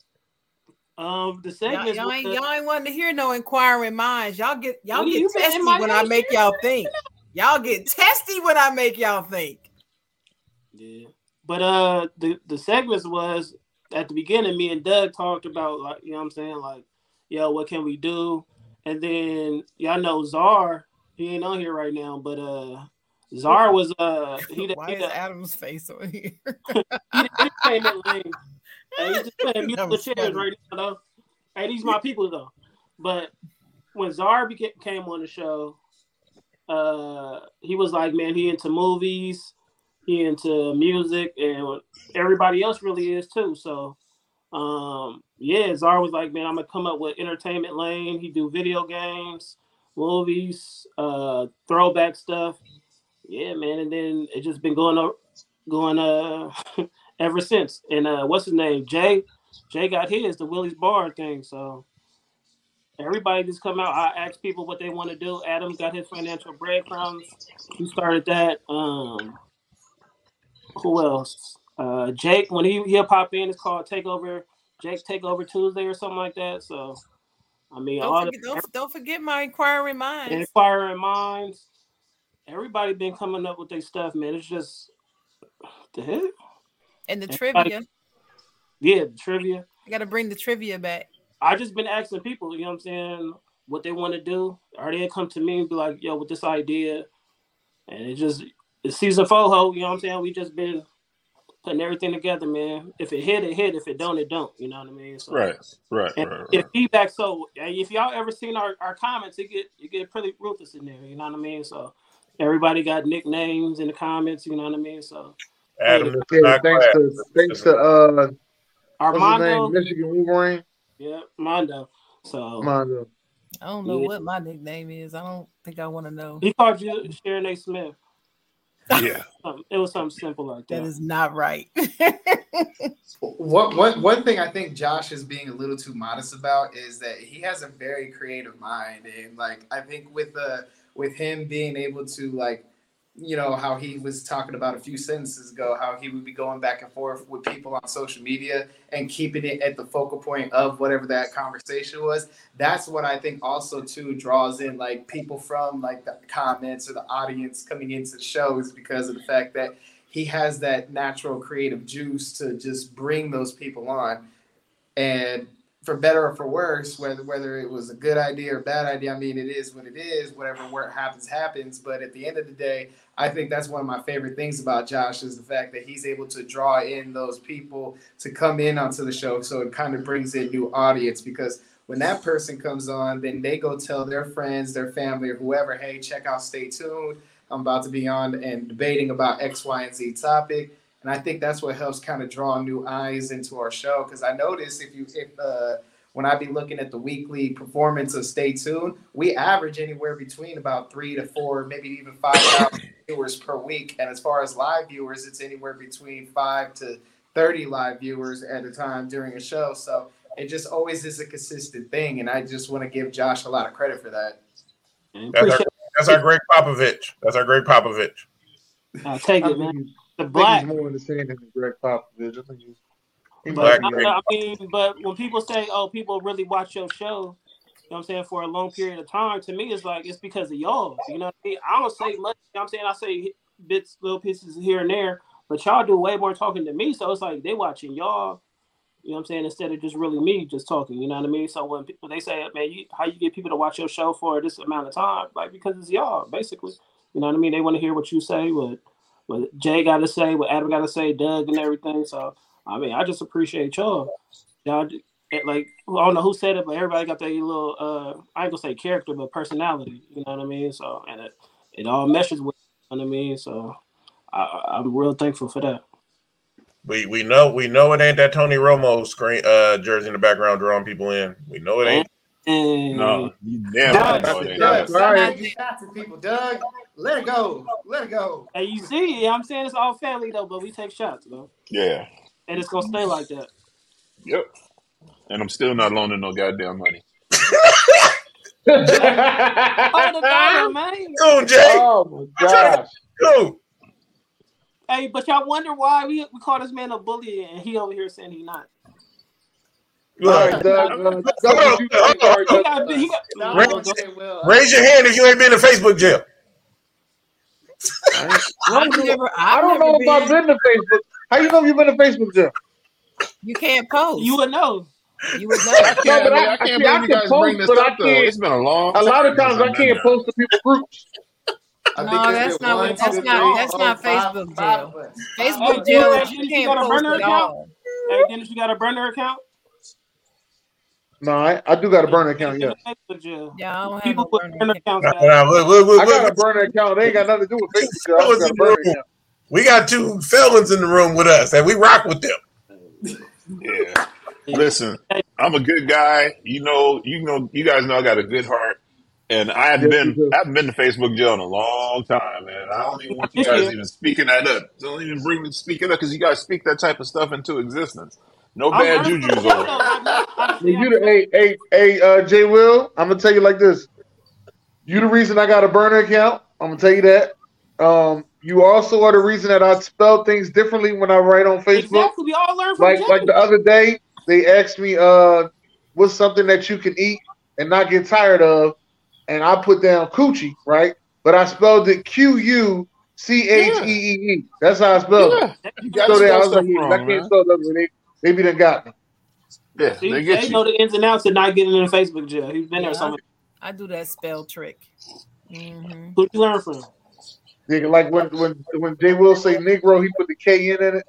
[SPEAKER 3] The segments.
[SPEAKER 7] Y'all ain't wanting to hear no inquiring minds. Y'all get
[SPEAKER 3] Well, you been
[SPEAKER 7] testy
[SPEAKER 3] in my
[SPEAKER 7] when I
[SPEAKER 3] house,
[SPEAKER 7] make y'all think. Y'all get testy when I make y'all think.
[SPEAKER 3] Yeah, but the segments was at the beginning. Me and Doug talked about, like, you know what I'm saying, like, yo, what can we do? And then y'all know Czar, he ain't on here right now, but Czar was
[SPEAKER 7] Why is Adam's face over here?
[SPEAKER 3] he entertainment lane. Hey, he's just playing musical chairs right now, though. Hey, these my people though. But when Czar came on the show, he was like, man, he into movies, he into music, and everybody else really is too. So, Czar was like, man, I'm gonna come up with entertainment lane. He do video games, movies, throwback stuff. Yeah, man, and then it just been going ever since. And what's his name? Jay got his, the Willie's Bar thing. So everybody just come out. I asked people what they want to do. Adam got his financial breadcrumbs. He started that. Who else? Jake, when he'll pop in, it's called Jake Takeover Tuesday or something like that. So I mean,
[SPEAKER 7] don't forget my inquiring minds.
[SPEAKER 3] Inquiring minds. Everybody been coming up with their stuff, man. It's just the heck.
[SPEAKER 7] And the trivia.
[SPEAKER 3] Yeah, the trivia.
[SPEAKER 7] I got to bring the trivia back.
[SPEAKER 3] I just been asking people, you know what I'm saying, what they want to do. Or they come to me and be like, yo, with this idea. And it's season 4, you know what I'm saying? We just been putting everything together, man. If it hit, it hit. If it don't, it don't. You know what I mean? So,
[SPEAKER 4] Right.
[SPEAKER 3] If feedback, so if y'all ever seen our comments, it get pretty ruthless in there. You know what I mean? So everybody got nicknames in the comments. You know what I mean? So
[SPEAKER 5] Adam,
[SPEAKER 2] thanks to
[SPEAKER 3] Armando,
[SPEAKER 2] what's his name? Michigan Wolverine.
[SPEAKER 3] Yeah, Mondo. So
[SPEAKER 2] Mondo.
[SPEAKER 7] I don't know what my nickname is. I don't think I want to know.
[SPEAKER 3] He called you Sharon A. Smith.
[SPEAKER 4] Yeah.
[SPEAKER 3] It was something simple like that.
[SPEAKER 7] That is not right.
[SPEAKER 9] One thing I think Josh is being a little too modest about is that he has a very creative mind, and like I think with him being able to, like, you know, how he was talking about a few sentences ago, how he would be going back and forth with people on social media and keeping it at the focal point of whatever that conversation was. That's what I think also too draws in like people from like the comments or the audience coming into the show, is because of the fact that he has that natural creative juice to just bring those people on. And for better or for worse, whether it was a good idea or bad idea, I mean, it is what it is. Whatever happens. But at the end of the day, I think that's one of my favorite things about Josh, is the fact that he's able to draw in those people to come in onto the show. So it kind of brings in new audience, because when that person comes on, then they go tell their friends, their family, or whoever, hey, check out Stay Tuned. I'm about to be on and debating about X, Y, and Z topic. And I think that's what helps kind of draw new eyes into our show. Because I notice when I be looking at the weekly performance of Stay Tuned, we average anywhere between about 3 to 4, maybe even 5,000 viewers per week, and as far as live viewers, it's anywhere between 5 to 30 live viewers at a time during a show. So it just always is a consistent thing, and I just want to give Josh a lot of credit for that.
[SPEAKER 5] That's our great Popovich. That's our great Popovich.
[SPEAKER 3] I'll take it, man. The black.
[SPEAKER 2] He's more entertaining than Greg Popovich. I think he's
[SPEAKER 3] But, I mean, but when people say, "Oh, people really watch your show," you know what I'm saying, for a long period of time, to me, it's like it's because of y'all. You know what I mean? I don't say much. You know what I'm saying? I say bits, little pieces here and there, but y'all do way more talking than me. So it's like they watching y'all. You know what I'm saying? Instead of just really me just talking. You know what I mean? So when people they say, "Man, how you get people to watch your show for this amount of time?" Like because it's y'all, basically. You know what I mean? They want to hear what you say, what Jay got to say, what Adam got to say, Doug and everything. So I mean, I just appreciate y'all. Y'all like I don't know who said it, but everybody got their little I ain't gonna say character, but personality. You know what I mean? So and it all meshes with. You know what I mean? So I'm real thankful for that.
[SPEAKER 5] We know it ain't that Tony Romo screen jersey in the background drawing people in. We know it ain't.
[SPEAKER 4] No, you damn know it ain't.
[SPEAKER 9] Doug, stop shots at people. Doug, let it go. Let it go.
[SPEAKER 3] Hey, you see, I'm saying it's all family though, but we take shots, though.
[SPEAKER 4] Yeah.
[SPEAKER 3] And it's gonna stay like that.
[SPEAKER 4] Yep. And I'm still not loaning no goddamn money.
[SPEAKER 3] Oh, the dollar, man.
[SPEAKER 5] Go, Jay.
[SPEAKER 2] Oh my gosh.
[SPEAKER 5] Go.
[SPEAKER 3] Hey, but y'all wonder why we call this man a bully and he over here saying he not.
[SPEAKER 2] All right, Doug.
[SPEAKER 5] Raise your hand if you ain't been to Facebook jail.
[SPEAKER 2] I don't know if I've been to Facebook. How you know you've been to Facebook jail?
[SPEAKER 7] You can't post.
[SPEAKER 3] You would know.
[SPEAKER 7] You would know.
[SPEAKER 4] I can't believe you guys bring this up, though. It's been a long time.
[SPEAKER 2] A lot of times I can't post to people's groups.
[SPEAKER 7] No, that's not Facebook jail. Facebook jail is you can't post at all.
[SPEAKER 3] Hey, Dennis, you got a burner account?
[SPEAKER 2] No, I do got a burner account, yeah.
[SPEAKER 7] Yeah, I don't have a burner
[SPEAKER 3] account.
[SPEAKER 2] I got a burner account. They ain't got nothing to do with Facebook jail. I got a burner account.
[SPEAKER 5] We got two felons in the room with us, and we rock with them.
[SPEAKER 4] Yeah. Listen, I'm a good guy. You guys know I got a good heart. And I haven't been to Facebook jail in a long time, man. I don't even want you guys even speaking that up. Don't even speak it up because you guys speak that type of stuff into existence. No bad juju's over.
[SPEAKER 2] Hey, Jay Will, I'm gonna tell you like this. You the reason I got a burner account. I'm gonna tell you that. You also are the reason that I spell things differently when I write on Facebook.
[SPEAKER 3] Exactly, we all learn from
[SPEAKER 2] like the other day, they asked me, what's something that you can eat and not get tired of? And I put down coochie, right? But I spelled it Quuchee. That's how I spelled it. So I was like, I can't spell that. They done got me.
[SPEAKER 4] Yeah,
[SPEAKER 3] they get you. Know the ins and outs of not getting in the Facebook jail. He's been there somewhere.
[SPEAKER 7] I do that spell trick. Mm-hmm.
[SPEAKER 3] Who'd you learn from?
[SPEAKER 2] Yeah, like when Jay Will say Negro, he put the K in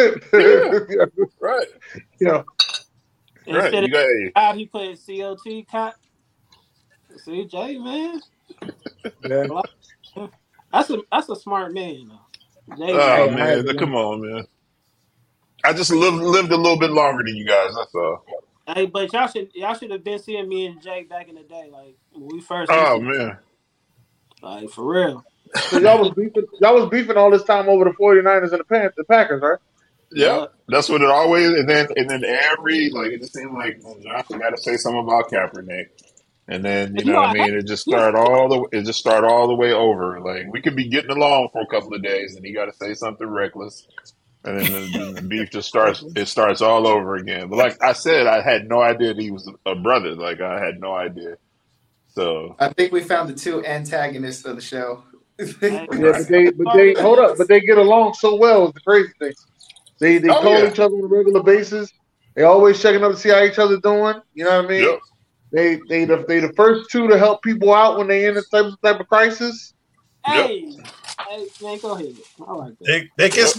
[SPEAKER 2] it.
[SPEAKER 4] Right.
[SPEAKER 2] Yeah.
[SPEAKER 3] Instead of God, he put COT cot. See, Jay, man.
[SPEAKER 2] Yeah.
[SPEAKER 3] That's a smart man. Jay,
[SPEAKER 4] man, come on, man. I just lived a little bit longer than you guys. That's all.
[SPEAKER 3] Hey, but y'all should have been seeing me and Jay back in the day, like when we first.
[SPEAKER 4] Man.
[SPEAKER 3] Like for real.
[SPEAKER 2] So y'all was beefing all this time over the 49ers and the Packers, right?
[SPEAKER 4] Yeah, that's what it always. And then it just seemed like Johnson got to say something about Kaepernick. And then you know what I mean. It just started all the way over. Like we could be getting along for a couple of days, and he got to say something reckless, and then the beef just starts. It starts all over again. But like I said, I had no idea that he was a brother. Like I had no idea. So
[SPEAKER 9] I think we found the two antagonists of the show.
[SPEAKER 2] Yeah, but they hold up. But they get along so well. Is the crazy thing. They call each other on a regular basis. They always checking up to see how each other doing. You know what I mean?
[SPEAKER 4] Yep.
[SPEAKER 2] They the first two to help people out when they in this type of crisis.
[SPEAKER 3] Hey, man, go ahead. I like that.
[SPEAKER 5] They can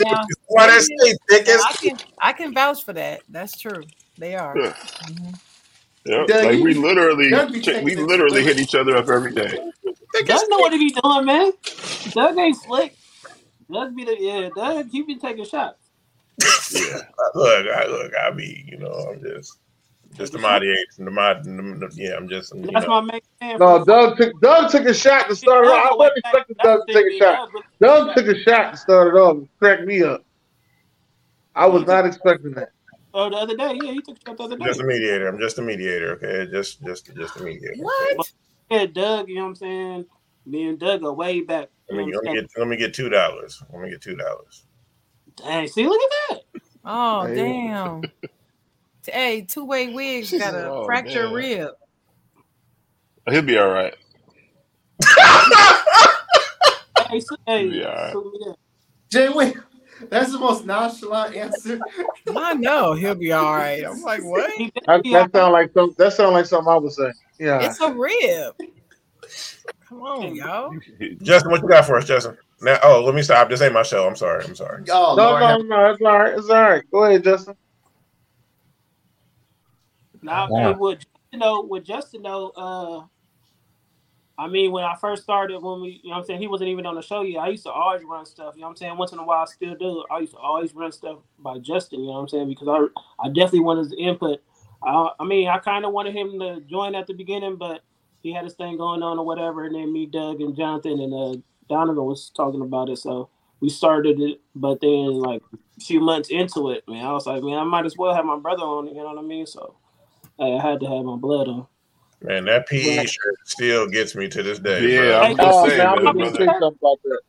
[SPEAKER 7] I can vouch for that. That's true. They are.
[SPEAKER 4] Yeah. Mm-hmm. Yeah. Like we literally hit each other up every day.
[SPEAKER 3] Doug know what he be doing, man. Doug ain't slick. Doug he be taking shots.
[SPEAKER 5] Yeah. Look. I mean, I'm just. Just the mediator. Yeah, I'm just.
[SPEAKER 3] That's my main man.
[SPEAKER 2] No, Doug took a shot to start it off. I wasn't expecting Doug to take a shot. Doug took a shot to start it off. Cracked me up. I was not expecting that.
[SPEAKER 3] Oh, the other day, yeah, he took a shot the other day.
[SPEAKER 5] Just a mediator. I'm just a mediator. Okay, just a mediator.
[SPEAKER 7] What?
[SPEAKER 3] Yeah, Doug. You know what I'm saying? Me and Doug go way back.
[SPEAKER 5] Let me get $2. Let me get $2.
[SPEAKER 3] Dang, see, look at that.
[SPEAKER 7] Oh,
[SPEAKER 2] Hey.
[SPEAKER 7] damn. Hey, two-way wigs got a fractured rib.
[SPEAKER 4] He'll be all right.
[SPEAKER 3] Hey,
[SPEAKER 9] Jay, wait. That's the most nonchalant answer.
[SPEAKER 7] I know he'll be all right. I'm like, what?
[SPEAKER 2] That sound like something I was saying. Yeah.
[SPEAKER 7] It's a rib. Come on, y'all.
[SPEAKER 5] Justin, what you got for us, Justin? Now, let me stop. This ain't my show. I'm sorry.
[SPEAKER 9] Oh,
[SPEAKER 2] No, it's all right. It's all right. Go ahead, Justin.
[SPEAKER 3] Now, hey, with Justin though, I mean, when I first started, when we, you know what I'm saying, he wasn't even on the show yet. I used to always run stuff, you know what I'm saying? Once in a while, I still do. I used to always run stuff by Justin, you know what I'm saying? Because I definitely wanted his input. I mean, I kind of wanted him to join at the beginning, but he had his thing going on or whatever. And then me, Doug, and Jonathan, and Donovan was talking about it. So we started it. But then, like, a few months into it, man, I was like, man, I might as well have my brother on it, you know what I mean? So I had to have my blood on.
[SPEAKER 5] Man, that PE shirt still gets me to this day.
[SPEAKER 4] Yeah,
[SPEAKER 5] bro.
[SPEAKER 4] I'm gonna say,
[SPEAKER 2] I'm
[SPEAKER 4] man,
[SPEAKER 2] gonna say something about that.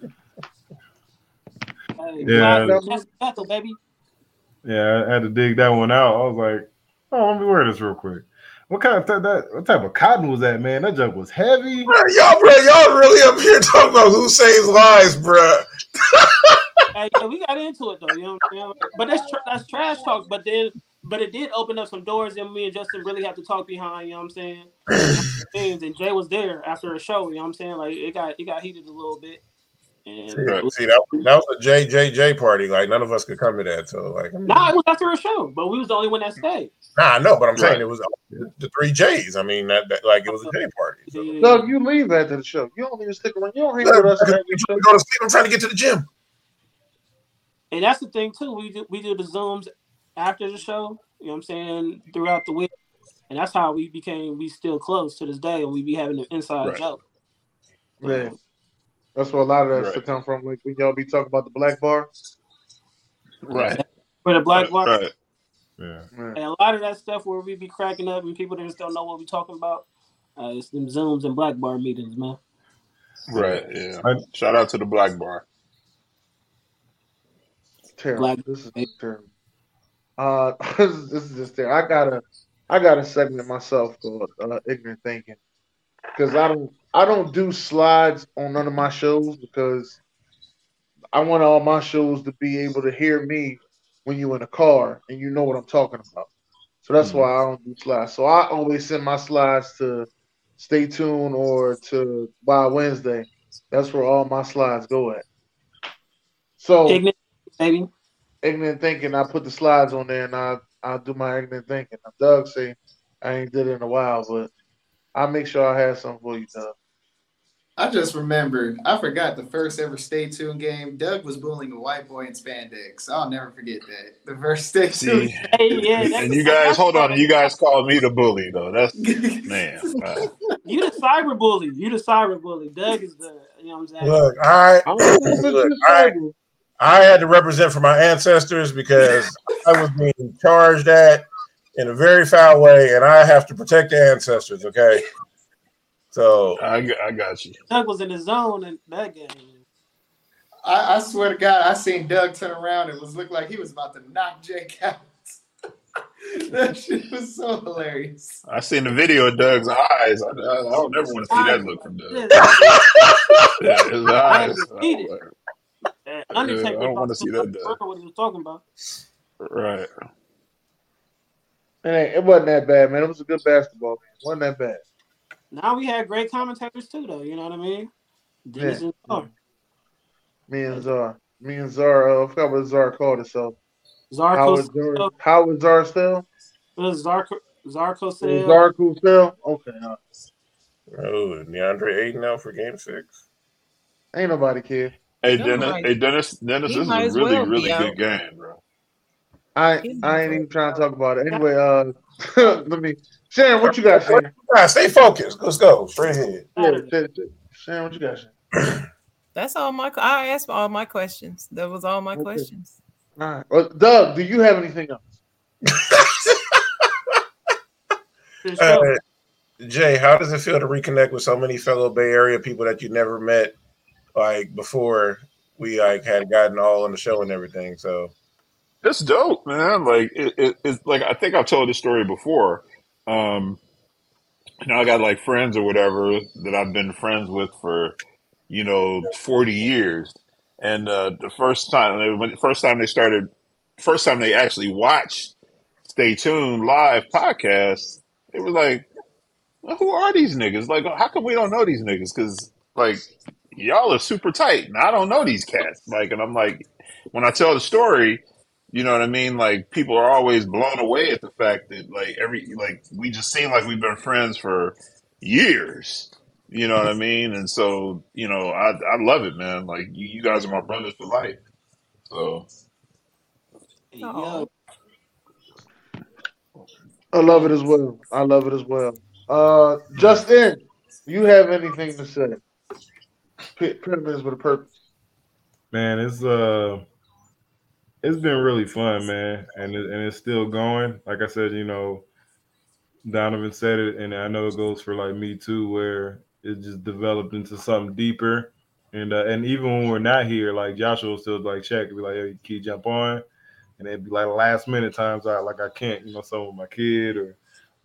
[SPEAKER 3] Hey,
[SPEAKER 8] Yeah.
[SPEAKER 3] that's baby.
[SPEAKER 8] Yeah, I had to dig that one out. I was like, oh, let me wear this real quick. What type of cotton was that, man? That junk was heavy.
[SPEAKER 5] Bro, y'all really up here talking about who saves lives, bro.
[SPEAKER 3] Hey, yeah, we got into it though, you know what I'm saying? But that's trash talk. But it did open up some doors, and me and Justin really have to talk behind. You know what I'm saying? And Jay was there after a show. You know what I'm saying? Like it got heated a little bit. And
[SPEAKER 5] See, that was a JJJ party. Like none of us could come to that. So like,
[SPEAKER 3] it was after a show, but we was the only one that stayed.
[SPEAKER 5] Nah, I know, but I'm saying it was the 3 J's. I mean, that like it was a J party. So.
[SPEAKER 2] Doug, you leave after the show. You don't even stick around. You don't hang with us after the show.
[SPEAKER 5] Go to sleep. I'm trying to get to the gym.
[SPEAKER 3] And that's the thing too. We do the Zooms after the show. You know what I'm saying? Throughout the week, and that's how we still close to this day, and we be having an inside joke.
[SPEAKER 2] Yeah, that's where a lot of that to come from. Like when y'all be talking about the black bar,
[SPEAKER 4] right?
[SPEAKER 3] For the black bar,
[SPEAKER 8] right?
[SPEAKER 3] Yeah. And a lot of that stuff where we be cracking up and people just don't know what we talking about. It's them Zooms and black bar meetings, man.
[SPEAKER 4] Right. Yeah. Shout out to the black bar.
[SPEAKER 2] Terrible. This is terrible. This is just terrible. I got a segment myself called ignorant thinking, because I don't do slides on none of my shows because I want all my shows to be able to hear me when you're in a car and you know what I'm talking about. So that's why I don't do slides. So I always send my slides to Stay Tuned or to Wild Wednesday. That's where all my slides go at. So ignorant thinking, I put the slides on there and I'll do my ignorant thinking. Doug say I ain't did it in a while, but I'll make sure I have something for you, Doug.
[SPEAKER 9] I just remembered. I forgot the first ever Stay Tuned game. Doug was bullying a white boy in spandex. I'll never forget that. The first Stay Tuned.
[SPEAKER 4] And you guys, hold on. You guys called me the bully, though. That's man.
[SPEAKER 3] You the cyber bully. Doug is the. You know what I'm saying?
[SPEAKER 5] Look, I had to represent for my ancestors because I was being charged at in a very foul way, and I have to protect the ancestors. Okay. So
[SPEAKER 4] I got you.
[SPEAKER 3] Doug was in the zone in that game.
[SPEAKER 9] I swear to God, I seen Doug turn around and looked like he was about to knock Jake out. That shit was so hilarious.
[SPEAKER 4] I seen the video of Doug's eyes. I don't ever want to see that look from Doug. Yeah, his eyes.
[SPEAKER 3] Undertaker,
[SPEAKER 4] I don't want to see that Doug.
[SPEAKER 3] What he was talking about.
[SPEAKER 4] Right.
[SPEAKER 2] It wasn't that bad, man. It was a good basketball game. It wasn't that bad.
[SPEAKER 3] Now we had great commentators too, though. You know what I mean? Dennis and Czar.
[SPEAKER 2] Me and Czar. I forgot what Czar called itself. How is Czar still?
[SPEAKER 3] Zarko
[SPEAKER 2] still? Okay.
[SPEAKER 5] Oh, DeAndre Ayton out for Game 6.
[SPEAKER 2] Ain't nobody care.
[SPEAKER 4] Hey, Dennis, this is a really good game, bro.
[SPEAKER 2] I ain't even trying to talk about it. Anyway, Let me. Sharon, what you got, Sharon?
[SPEAKER 5] Stay focused. Let's go straight ahead.
[SPEAKER 2] Yeah, Sharon, what you got, Sharon?
[SPEAKER 7] That's all I asked all my questions. That was all my questions.
[SPEAKER 2] All right. Well, Doug, do you have anything else?
[SPEAKER 5] Jay, how does it feel to reconnect with so many fellow Bay Area people that you never met, like before we like had gotten all on the show and everything? So
[SPEAKER 4] it's dope, man. Like it's like I think I've told this story before. I got like friends or whatever that I've been friends with for 40 years, and the first time they actually watched Stay Tuned live podcast, it was like, well, who are these niggas? Like, how come we don't know these niggas? Because like y'all are super tight, and I don't know these cats. Like, and I'm like, when I tell the story, you know what I mean? Like, people are always blown away at the fact that we just seem like we've been friends for years. You know what I mean? And so, I love it, man. Like, you guys are my brothers for life. So,
[SPEAKER 7] Oh.
[SPEAKER 2] I love it as well. Justin, do you have anything to say? Pyramids with a purpose.
[SPEAKER 8] Man, it's been really fun, man, and it's still going. Like I said, Donovan said it, and I know it goes for like me too, where it just developed into something deeper. And even when we're not here, like Joshua will still like check and be like, "Hey, can you jump on?" And it'd be like last minute times I can't, some with my kid or,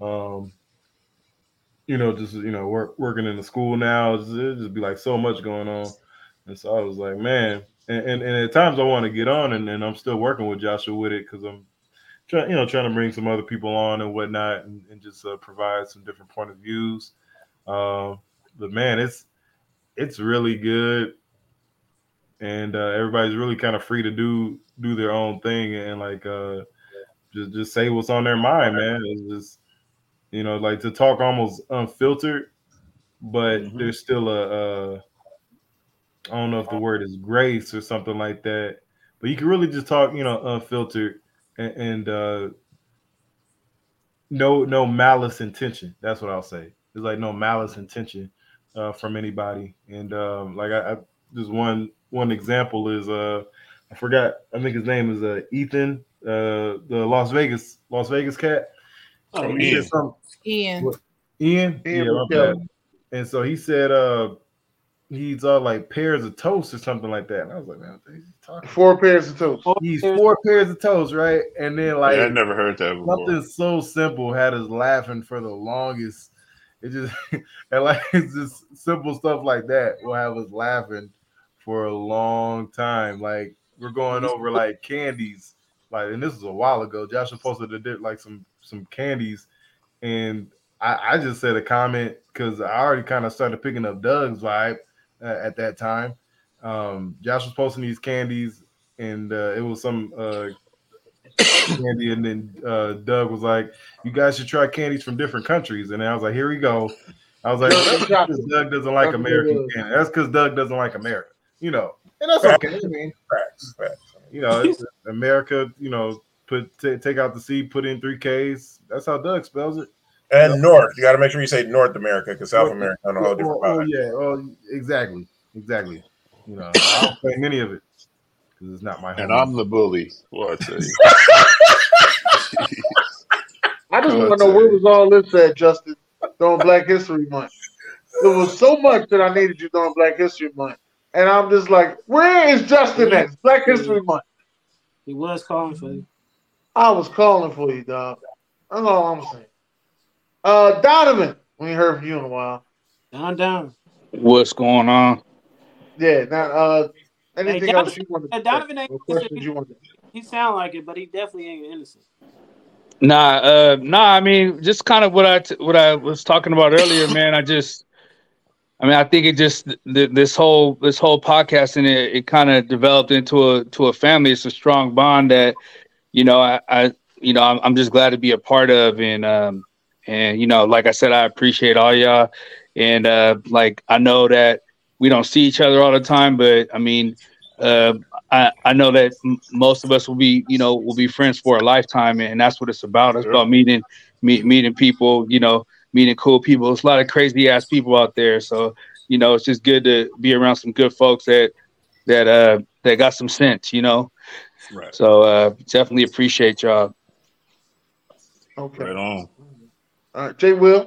[SPEAKER 8] working in the school now. It'd just be like so much going on, and so I was like, man. And at times I want to get on, and I'm still working with Joshua with it because I'm trying to bring some other people on and whatnot, and just provide some different point of views. But man, it's really good, and everybody's really kind of free to do their own thing and like just say what's on their mind, man. It's just like to talk almost unfiltered, but there's still I don't know if the word is grace or something like that, but you can really just talk, unfiltered and no malice intention. That's what I'll say. There's like no malice intention from anybody. And like I just one example is I forgot. I think his name is Ethan, the Las Vegas cat.
[SPEAKER 4] Oh,
[SPEAKER 7] Ian.
[SPEAKER 8] Ian. Yeah, my bad. And so he said he's like pairs of toast or something like that. And I was like, man, what is he talking about?
[SPEAKER 2] 4 pairs of toast.
[SPEAKER 8] He's 4 pairs of toast, right? And then like
[SPEAKER 4] I never heard that before.
[SPEAKER 8] Something so simple had us laughing for the longest. It just and like it's just simple stuff like that will have us laughing for a long time. Like we're going over like candies, like, and this was a while ago. Joshua posted like some candies, and I just said a comment because I already kind of started picking up Doug's vibe at that time. Josh was posting these candies, and it was some candy, and then Doug was like, "You guys should try candies from different countries." And I was like, "Here we go." I was like, "That's because Doug doesn't like American candy. That's because Doug doesn't like America, and that's okay. I mean, facts. It's America. Take out the C, put in 3 Ks. That's how Doug spells it."
[SPEAKER 5] And North, you got to make sure you say North America because South America on a whole different vibe.
[SPEAKER 8] Oh yeah, exactly. I don't claim any of it because it's not my home.
[SPEAKER 4] And I'm the bully. What I tell you.
[SPEAKER 2] I just want to know where was all this at, Justin, during Black History Month. There was so much that I needed you during Black History Month, and I'm just like, where is Justin at? It's Black History Month.
[SPEAKER 3] He was calling for you.
[SPEAKER 2] I was calling for you, dog. That's all I'm saying. Donovan, we ain't heard from you in a while.
[SPEAKER 3] Down.
[SPEAKER 6] What's going on?
[SPEAKER 2] Yeah. Now, anything
[SPEAKER 3] Hey,
[SPEAKER 2] else you want to?
[SPEAKER 3] Donovan ain't
[SPEAKER 2] questions you want to?
[SPEAKER 3] He sound like it, but he definitely ain't innocent.
[SPEAKER 6] Nah. I mean, just kind of what I was talking about earlier, man. I think it just this whole podcast and it kind of developed into a family. It's a strong bond that I'm just glad to be a part of, and like I said, I appreciate all y'all, and like I know that we don't see each other all the time, but I mean, I know that most of us will be friends for a lifetime, and that's what it's about. It's about meeting meeting people, meeting cool people. There's a lot of crazy ass people out there. So, it's just good to be around some good folks that got some sense,
[SPEAKER 4] Right.
[SPEAKER 6] So definitely appreciate y'all.
[SPEAKER 2] Okay.
[SPEAKER 4] Right on.
[SPEAKER 2] All right, Jay Will.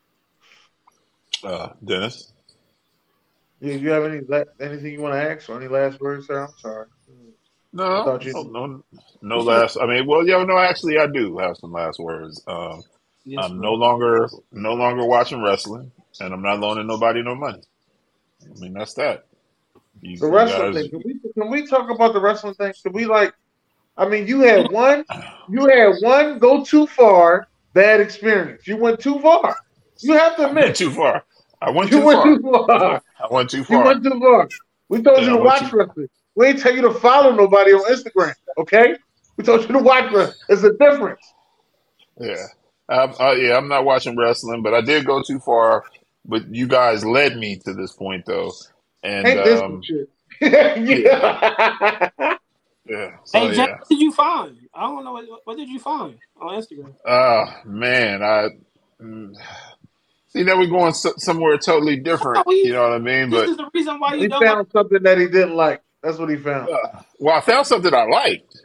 [SPEAKER 4] Dennis.
[SPEAKER 2] Yeah, you have anything you want to ask or any last words, sir? I'm sorry.
[SPEAKER 4] No last. I mean, well, no. Actually, I do have some last words.
[SPEAKER 3] Yes,
[SPEAKER 4] I'm
[SPEAKER 3] bro.
[SPEAKER 4] no longer watching wrestling, and I'm not loaning nobody no money. I mean, that's that. You
[SPEAKER 2] wrestling
[SPEAKER 4] guys,
[SPEAKER 2] thing. Can we talk about the wrestling thing? Can we you had one go too far bad experience. You went too far. You have to
[SPEAKER 4] I
[SPEAKER 2] admit
[SPEAKER 4] went too far. I went
[SPEAKER 2] you
[SPEAKER 4] too
[SPEAKER 2] went
[SPEAKER 4] far.
[SPEAKER 2] too far.
[SPEAKER 4] I went too
[SPEAKER 2] You
[SPEAKER 4] far.
[SPEAKER 2] went too far. We told
[SPEAKER 4] Yeah,
[SPEAKER 2] you
[SPEAKER 4] I
[SPEAKER 2] to
[SPEAKER 4] went
[SPEAKER 2] watch wrestling. We ain't tell you to follow nobody on Instagram. Okay? We told you to watch wrestling. There's a difference.
[SPEAKER 4] Yeah. I'm not watching wrestling, but I did go too far. But you guys led me to this point, though. And
[SPEAKER 2] Ain't this some shit?
[SPEAKER 4] yeah. So
[SPEAKER 3] Hey, Jay,
[SPEAKER 4] yeah.
[SPEAKER 3] what did you find? I don't know what did you find on Instagram?
[SPEAKER 4] Man, see, now we're going somewhere totally different. You know what I mean?
[SPEAKER 3] This
[SPEAKER 4] But
[SPEAKER 3] is the reason why you
[SPEAKER 2] He
[SPEAKER 3] don't.
[SPEAKER 2] found something that he didn't like. That's what he found.
[SPEAKER 4] well, I found something I liked.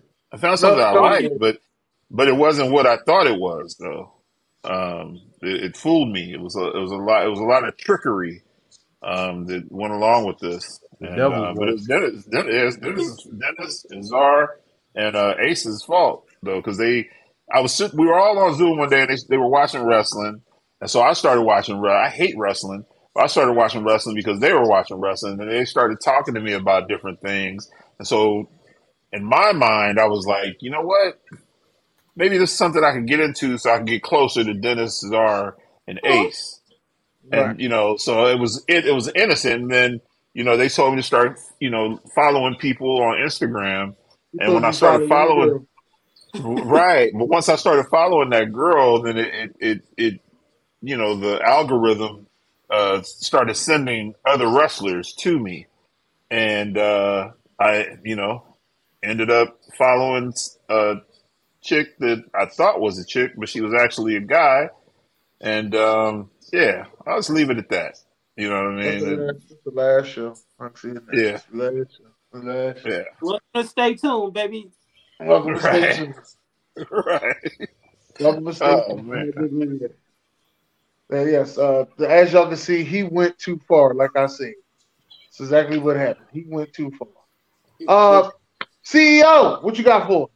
[SPEAKER 4] But it wasn't what I thought it was, though. It fooled me. It was a lot of trickery that went along with this.
[SPEAKER 8] The
[SPEAKER 4] And
[SPEAKER 8] devil's
[SPEAKER 4] but
[SPEAKER 8] work.
[SPEAKER 4] it's Dennis and Czar and Ace's fault though, because we were all on Zoom one day and they were watching wrestling, and so I started watching. I hate wrestling, but I started watching wrestling because they were watching wrestling, and they started talking to me about different things. And so, in my mind, I was like, you know what? Maybe this is something I can get into, so I can get closer to Dennis, Czar, and Ace.
[SPEAKER 2] Right.
[SPEAKER 4] And so it was innocent. And then they told me to start following people on Instagram. And when I started following, right, but once I started following that girl, then it the algorithm started sending other wrestlers to me, and I ended up following a chick that I thought was a chick, but she was actually a guy. And yeah, I'll just leave it at that. You know what I mean?
[SPEAKER 2] That's the last show. I'm seeing that.
[SPEAKER 4] Yeah.
[SPEAKER 2] The last show.
[SPEAKER 4] Yeah.
[SPEAKER 3] Well, stay tuned, baby.
[SPEAKER 2] Welcome to Stay Tuned.
[SPEAKER 4] Right.
[SPEAKER 2] Welcome to Stay Tuned. Yes, as y'all can see, he went too far, like I said. That's exactly what happened. He went too far. CEO, what you got for?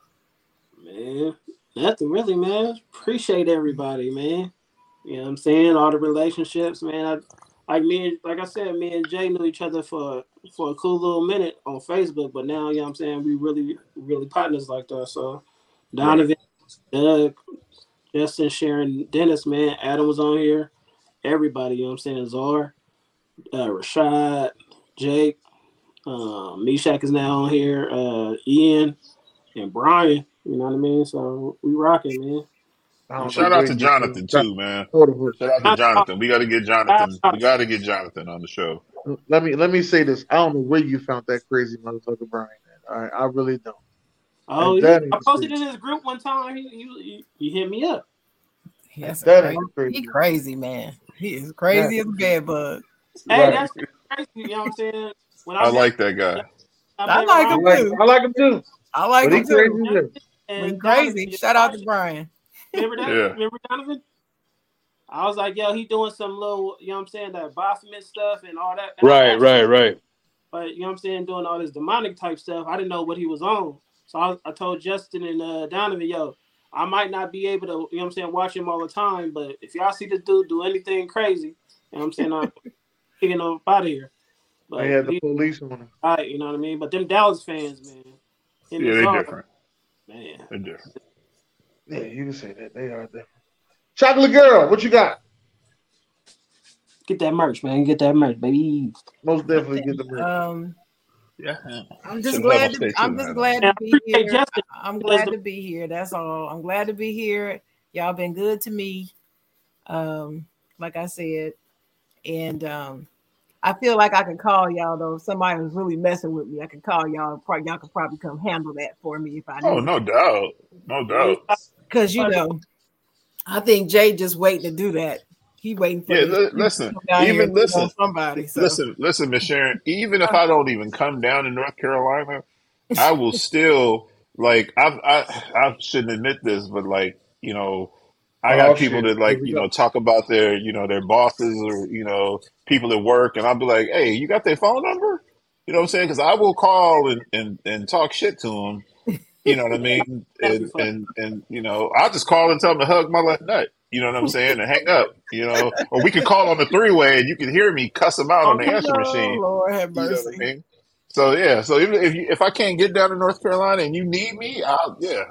[SPEAKER 3] Man, nothing really, man. Appreciate everybody, man. You know what I'm saying? All the relationships, man. Like I said, me and Jay knew each other for a cool little minute on Facebook, but now, you know what I'm saying, we really, really partners like that. So Donovan, Doug, Justin, Sharon, Dennis, man, Adam was on here. Everybody, you know what I'm saying, Czar, Rashad, Jake, Meshach is now on here, Ian, and Brian, you know what I mean? So we rocking, man.
[SPEAKER 4] Shout out to Jonathan too, man. Shout out to Jonathan. We got to get Jonathan. We got to get Jonathan on the show.
[SPEAKER 2] Let me say this. I don't know where you found that crazy motherfucker Brian at. All right, I really don't.
[SPEAKER 3] Oh, yeah. I posted in his group one time. He hit me up.
[SPEAKER 7] He's crazy, man. He is crazy as a bed bug.
[SPEAKER 3] Hey, that's crazy. You know what I'm saying?
[SPEAKER 4] I like that guy.
[SPEAKER 7] I like him too.
[SPEAKER 2] I like him too.
[SPEAKER 7] I like him too.
[SPEAKER 3] And
[SPEAKER 7] crazy. Shout out to Brian.
[SPEAKER 3] Remember that?
[SPEAKER 4] Yeah.
[SPEAKER 3] Remember Donovan? I was like, yo, he doing some little, you know what I'm saying, that Baphomet stuff and all that.
[SPEAKER 6] Right.
[SPEAKER 3] But, you know what I'm saying, doing all this demonic type stuff. I didn't know what he was on. So I told Justin and Donovan, yo, I might not be able to, you know what I'm saying, watch him all the time. But if y'all see this dude do anything crazy, you know what I'm saying, I'm kicking him up out of here. But
[SPEAKER 2] they had the police on him.
[SPEAKER 3] All right, you know what I mean? But them Dallas fans, man.
[SPEAKER 4] Yeah, they're different.
[SPEAKER 3] Man.
[SPEAKER 4] They're different.
[SPEAKER 2] Yeah, you can say that. They are different. Chocolate Girl, what you got?
[SPEAKER 3] Get that merch, man. Get that merch, baby.
[SPEAKER 2] Most definitely get the merch.
[SPEAKER 4] Yeah.
[SPEAKER 7] I'm just glad to be here. I'm glad to be here. That's all. I'm glad to be here. Y'all been good to me. Like I said. And I feel like I can call y'all though. If somebody was really messing with me, I can call y'all. Y'all could probably come handle that for me if I need.
[SPEAKER 4] Oh, no doubt. No doubt.
[SPEAKER 7] Because I think Jay just waiting to do that. He waiting for
[SPEAKER 4] listen,
[SPEAKER 7] somebody. So.
[SPEAKER 4] Listen, Miss Sharon. Even if I don't even come down to North Carolina, I will still like. I shouldn't admit this, but like I got people that like talk about their their bosses or people at work, and I'll be like, hey, you got their phone number? You know what I'm saying? Because I will call and talk shit to them. You know what I mean? And I'll just call and tell them to hug my left nut. You know what I'm saying? And hang up. Or we can call on the 3-way and you can hear me cuss them out on the answer machine.
[SPEAKER 7] Lord have mercy.
[SPEAKER 4] You know what I mean? So yeah. So even if I can't get down to North Carolina and you need me, I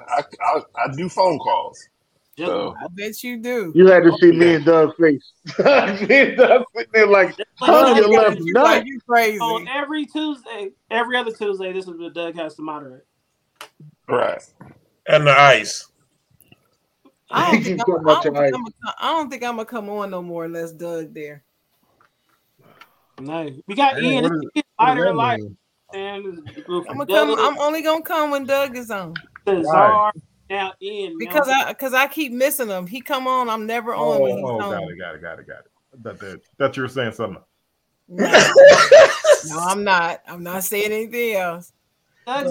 [SPEAKER 4] do phone calls. So
[SPEAKER 7] I bet you do.
[SPEAKER 2] You had to see me and Doug's face. Me and Doug sitting there like, hug your left nut.
[SPEAKER 7] You crazy.
[SPEAKER 3] On every other Tuesday, this is what Doug has to moderate.
[SPEAKER 4] Right.
[SPEAKER 5] And the ice.
[SPEAKER 7] I don't think I'm gonna come on no more unless Doug there.
[SPEAKER 3] No, we got Ian. Lighter and lighter. And
[SPEAKER 7] I'm only gonna come when Doug is on.
[SPEAKER 3] Czar, now Ian.
[SPEAKER 7] Because I keep missing him. He come on, I'm never on when he's on.
[SPEAKER 8] Got it. Thought you were saying something.
[SPEAKER 7] No, I'm not. I'm not saying anything else.
[SPEAKER 3] I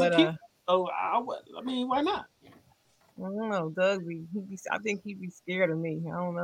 [SPEAKER 3] mean, why not?
[SPEAKER 7] I don't know, Doug. I think he'd be scared of me. I don't know.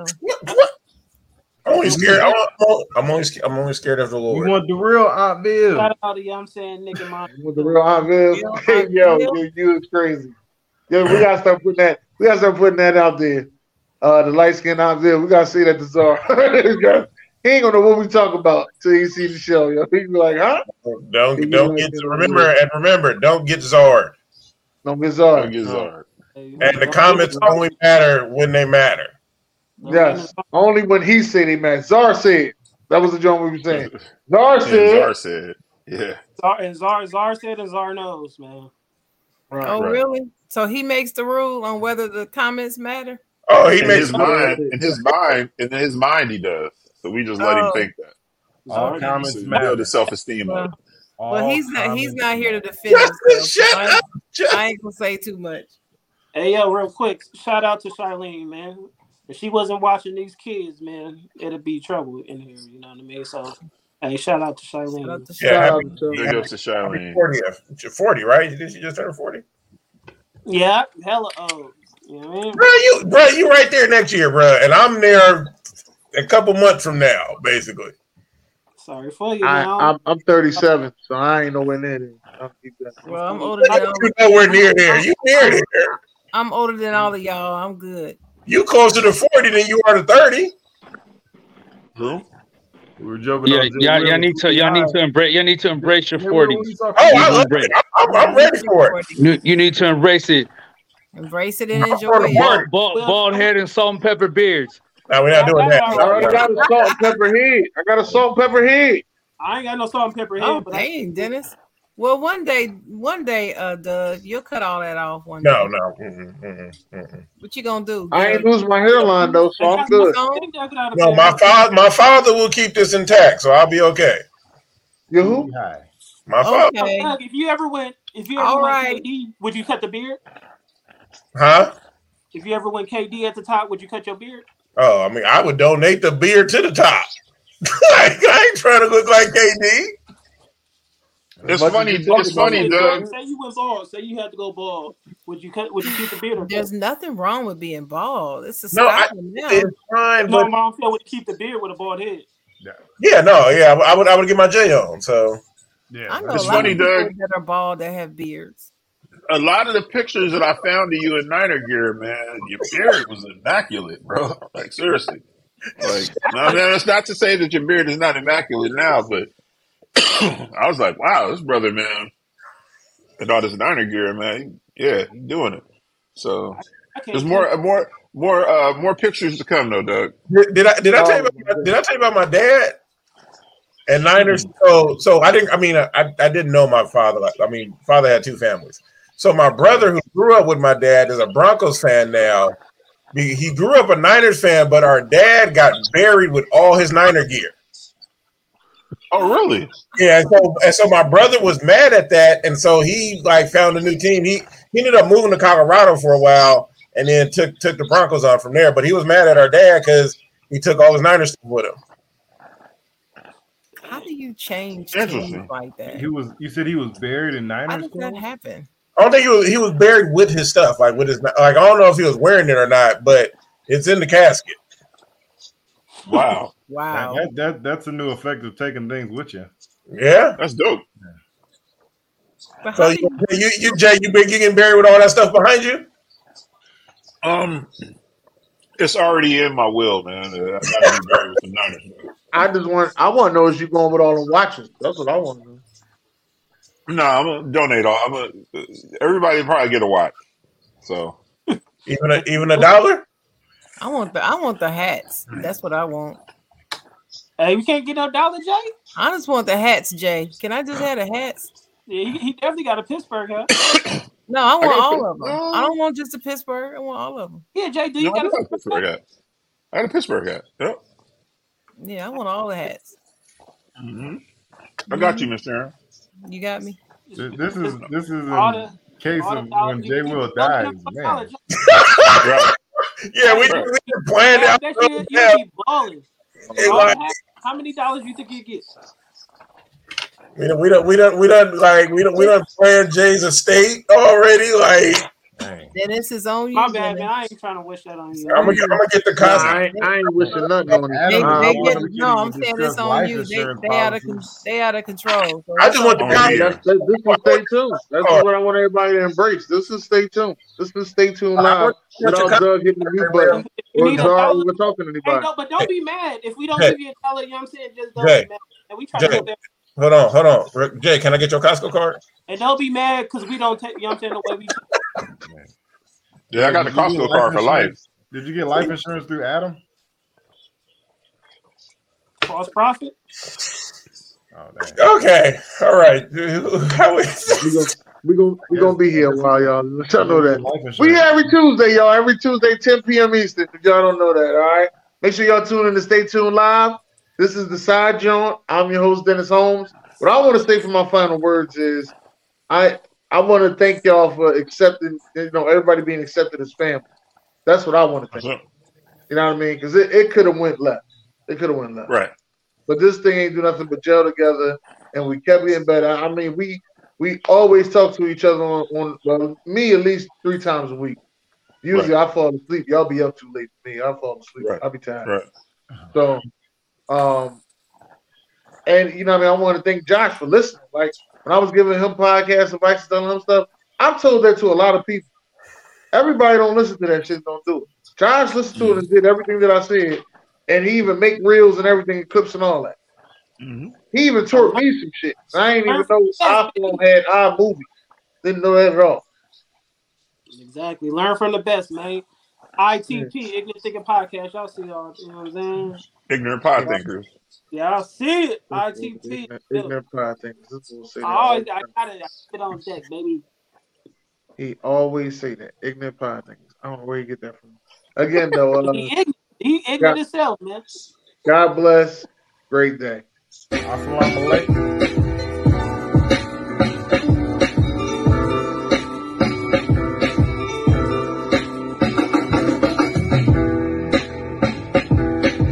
[SPEAKER 5] I'm only scared. I'm only scared of the Lord.
[SPEAKER 8] You want the real Aunt Bill?
[SPEAKER 3] Shout out to I'm saying Nick and Mom.
[SPEAKER 2] You want the real Aunt Bill? Yo, you is crazy. Yo, we gotta start putting that. We gotta start putting that out there. The light skinned Aunt Bill. We gotta see that to Czar. He ain't gonna know what we talk about till he see the show. Yo, he be like, huh?
[SPEAKER 5] Don't get remember. Don't get Czar.
[SPEAKER 2] Don't get Czar.
[SPEAKER 4] Don't get Czar.
[SPEAKER 5] And the comments only matter when they matter.
[SPEAKER 2] Yes, only when he said he matter. Czar said that was the joke we were saying. Czar said,
[SPEAKER 4] yeah.
[SPEAKER 3] Czar said, and Czar knows, man.
[SPEAKER 2] Right,
[SPEAKER 7] oh, really? So he makes the rule on whether the comments matter.
[SPEAKER 5] Oh, he
[SPEAKER 4] in
[SPEAKER 5] makes
[SPEAKER 4] his mind, he does. So we just let him think that.
[SPEAKER 8] All comments matter.
[SPEAKER 4] Build his self-esteem up.
[SPEAKER 7] Well, he's not here to defend himself.
[SPEAKER 5] Shut up.
[SPEAKER 7] I ain't gonna say too much.
[SPEAKER 3] Hey, yo, real quick, shout out to Charlene, man. If she wasn't watching these kids, man, it'd be trouble in here. You know what I mean? So, hey, shout out to Charlene.
[SPEAKER 4] Big ups to Charlene.
[SPEAKER 5] 40, right? Did she just turn 40?
[SPEAKER 3] Yeah, hella old. You know what I mean?
[SPEAKER 5] Bro, you right there next year, bro, and I'm there a couple months from now, basically.
[SPEAKER 3] Sorry for you.
[SPEAKER 2] I'm 37, so I ain't nowhere near there.
[SPEAKER 7] Well, I'm older than
[SPEAKER 5] you nowhere near there. You near there.
[SPEAKER 7] I'm older than all of y'all. I'm good.
[SPEAKER 5] You closer to 40 than you are to 30.
[SPEAKER 4] Who?
[SPEAKER 8] We were joking.
[SPEAKER 6] Y'all need to embrace your 40s.
[SPEAKER 5] Oh, I love it. I'm ready for it.
[SPEAKER 6] You need to embrace it.
[SPEAKER 7] Embrace it and enjoy it.
[SPEAKER 6] Bald head and salt and pepper beards.
[SPEAKER 5] No, we're not doing that.
[SPEAKER 2] I got a salt and pepper head.
[SPEAKER 3] I ain't got no salt and pepper head.
[SPEAKER 7] Oh, dang, Dennis. Well, one day, Doug, you'll cut all that off one day.
[SPEAKER 5] No.
[SPEAKER 7] What you gonna do?
[SPEAKER 2] I ain't losing my hairline though, so I'm good.
[SPEAKER 5] No, my father will keep this intact, so I'll be okay.
[SPEAKER 2] You who?
[SPEAKER 5] My father.
[SPEAKER 7] Okay.
[SPEAKER 3] Doug, if you ever went KD, would you cut the beard?
[SPEAKER 5] Huh?
[SPEAKER 3] If you ever went KD at the top, would you cut your beard?
[SPEAKER 5] Oh, I mean, I would donate the beard to the top. I ain't trying to look like KD.
[SPEAKER 4] It's funny, Doug.
[SPEAKER 3] Say you went bald. Say you had to go bald. Would you keep the beard?
[SPEAKER 7] There's nothing wrong with being bald. It's a
[SPEAKER 5] style
[SPEAKER 7] now.
[SPEAKER 5] It's fine,
[SPEAKER 3] no,
[SPEAKER 5] but
[SPEAKER 3] Mom said would keep the beard with a bald head.
[SPEAKER 5] I would get my J on. So
[SPEAKER 8] yeah,
[SPEAKER 7] I know
[SPEAKER 4] it's
[SPEAKER 7] a lot
[SPEAKER 4] funny,
[SPEAKER 7] of people
[SPEAKER 4] Doug.
[SPEAKER 7] that are bald that have beards.
[SPEAKER 4] A lot of the pictures that I found of you in Niner gear, man, your beard was immaculate, bro. Like seriously. Like now, that's not to say that your beard is not immaculate now, but I was like, wow, this brother, man, and all this Niner gear, man, he's doing it. So there's more pictures to come, though, Doug.
[SPEAKER 5] Did I tell you about my dad and Niners? So I didn't. I mean, I didn't know my father. Father had two families. So my brother, who grew up with my dad, is a Broncos fan now. He grew up a Niners fan, but our dad got buried with all his Niner gear.
[SPEAKER 4] Oh, really?
[SPEAKER 5] Yeah. And so my brother was mad at that, and so he found a new team. He ended up moving to Colorado for a while, and then took the Broncos on from there. But he was mad at our dad because he took all his Niners stuff with him.
[SPEAKER 7] How do you change
[SPEAKER 4] Interesting.
[SPEAKER 7] teams like that?
[SPEAKER 8] You said he was buried in Niners.
[SPEAKER 7] How does that happen?
[SPEAKER 5] I don't think he was buried with his stuff, like with his I don't know if he was wearing it or not, but it's in the casket.
[SPEAKER 4] Wow.
[SPEAKER 7] Wow.
[SPEAKER 8] That's a new effect of taking things with you.
[SPEAKER 5] Yeah,
[SPEAKER 4] that's dope.
[SPEAKER 5] So you Jay, you getting buried with all that stuff behind you?
[SPEAKER 4] It's already in my will, man. I gotta be buried with the Niners.
[SPEAKER 2] I want to know if you going with all the watches. That's what I want to know.
[SPEAKER 4] No, I'm gonna donate all. Everybody probably get a watch. So
[SPEAKER 5] even a $1?
[SPEAKER 7] I want the hats. That's what I want.
[SPEAKER 3] Hey, we can't get no $1, Jay.
[SPEAKER 7] I just want the hats, Jay. Can I just have the hats?
[SPEAKER 3] Yeah, he definitely got a Pittsburgh hat.
[SPEAKER 7] No, I want all of them. I don't want just a Pittsburgh. I want all of them.
[SPEAKER 3] Yeah, Jay, do you got a
[SPEAKER 4] Pittsburgh hat? I got a Pittsburgh hat. Yep.
[SPEAKER 7] Yeah, I want all the hats.
[SPEAKER 4] Mm-hmm. I got you, Mr. Aaron.
[SPEAKER 7] You got me.
[SPEAKER 8] This is a case of when Jay Will dies, man.
[SPEAKER 4] Right.
[SPEAKER 5] Yeah, we planned out.
[SPEAKER 3] You be balling. How many dollars you think you get?
[SPEAKER 5] We done planned Jay's estate already. Like,
[SPEAKER 7] Dennis is on you.
[SPEAKER 3] My bad, man. I ain't trying to wish that on you.
[SPEAKER 5] I'm gonna get the cost.
[SPEAKER 2] I ain't wishing nothing on you.
[SPEAKER 7] I'm saying it's on you. They out of control. So
[SPEAKER 5] I just want the cost.
[SPEAKER 2] This is stay tuned. That's what I want everybody to embrace. This is stay tuned. This is stay tuned live. Without Doug hitting the mute button or we're talking to anybody.
[SPEAKER 3] Hey, but don't be mad if we don't give you $1. You know what I'm saying? Just don't be mad. And we try to go there.
[SPEAKER 5] Hold on. Jay, can I get your Costco card?
[SPEAKER 3] And don't be mad because we don't take, you know what I'm saying, the way we
[SPEAKER 4] Yeah, I got the Costco card for life.
[SPEAKER 8] Did you get life insurance through Adam?
[SPEAKER 3] False profit?
[SPEAKER 5] Oh, okay. All right.
[SPEAKER 2] We're gonna be here a while, y'all. Let y'all know that. We here every Tuesday, y'all. Every Tuesday, 10 p.m. Eastern. If y'all don't know that, all right? Make sure y'all tune in to Stay Tuned Live. This is the Side Joint. I'm your host, Dennis Holmes. What I want to say for my final words is I want to thank y'all for accepting, everybody being accepted as family. That's what I want to thank. You know what I mean? Because it could have went left. It could have went left.
[SPEAKER 4] Right.
[SPEAKER 2] But this thing ain't do nothing but gel together, and we kept getting better. I mean, we always talk to each other on me at least 3 times a week. Usually I fall asleep. Y'all be up too late for me. I fall asleep. I'll be tired.
[SPEAKER 4] Right.
[SPEAKER 2] So, and you know what I mean? I want to thank Josh for listening. Like when I was giving him podcast advice, telling him stuff, I've told that to a lot of people. Everybody don't listen to that shit, don't do it. Josh listened to it and did everything that I said, and he even make reels and everything, clips and all that.
[SPEAKER 4] Mm-hmm.
[SPEAKER 2] He even taught me some shit. I ain't even know iPhone had iMovie. Didn't know that at all.
[SPEAKER 3] Exactly. Learn from the best, man. ITP, Ignorant Thinking Podcast. Y'all see y'all, you know what I'm saying?
[SPEAKER 4] Ignorant Pod Thinkers.
[SPEAKER 3] Yeah, I see it. ITP.
[SPEAKER 2] Ignorant Pod Thinkers.
[SPEAKER 3] I got it. I sit on deck, baby.
[SPEAKER 2] He always say that. Ignorant Pod Thinkers. I don't know where you get that from. Again, though.
[SPEAKER 3] He ignorant himself, man.
[SPEAKER 2] God bless. Great day.
[SPEAKER 8] Assalamu alaikum.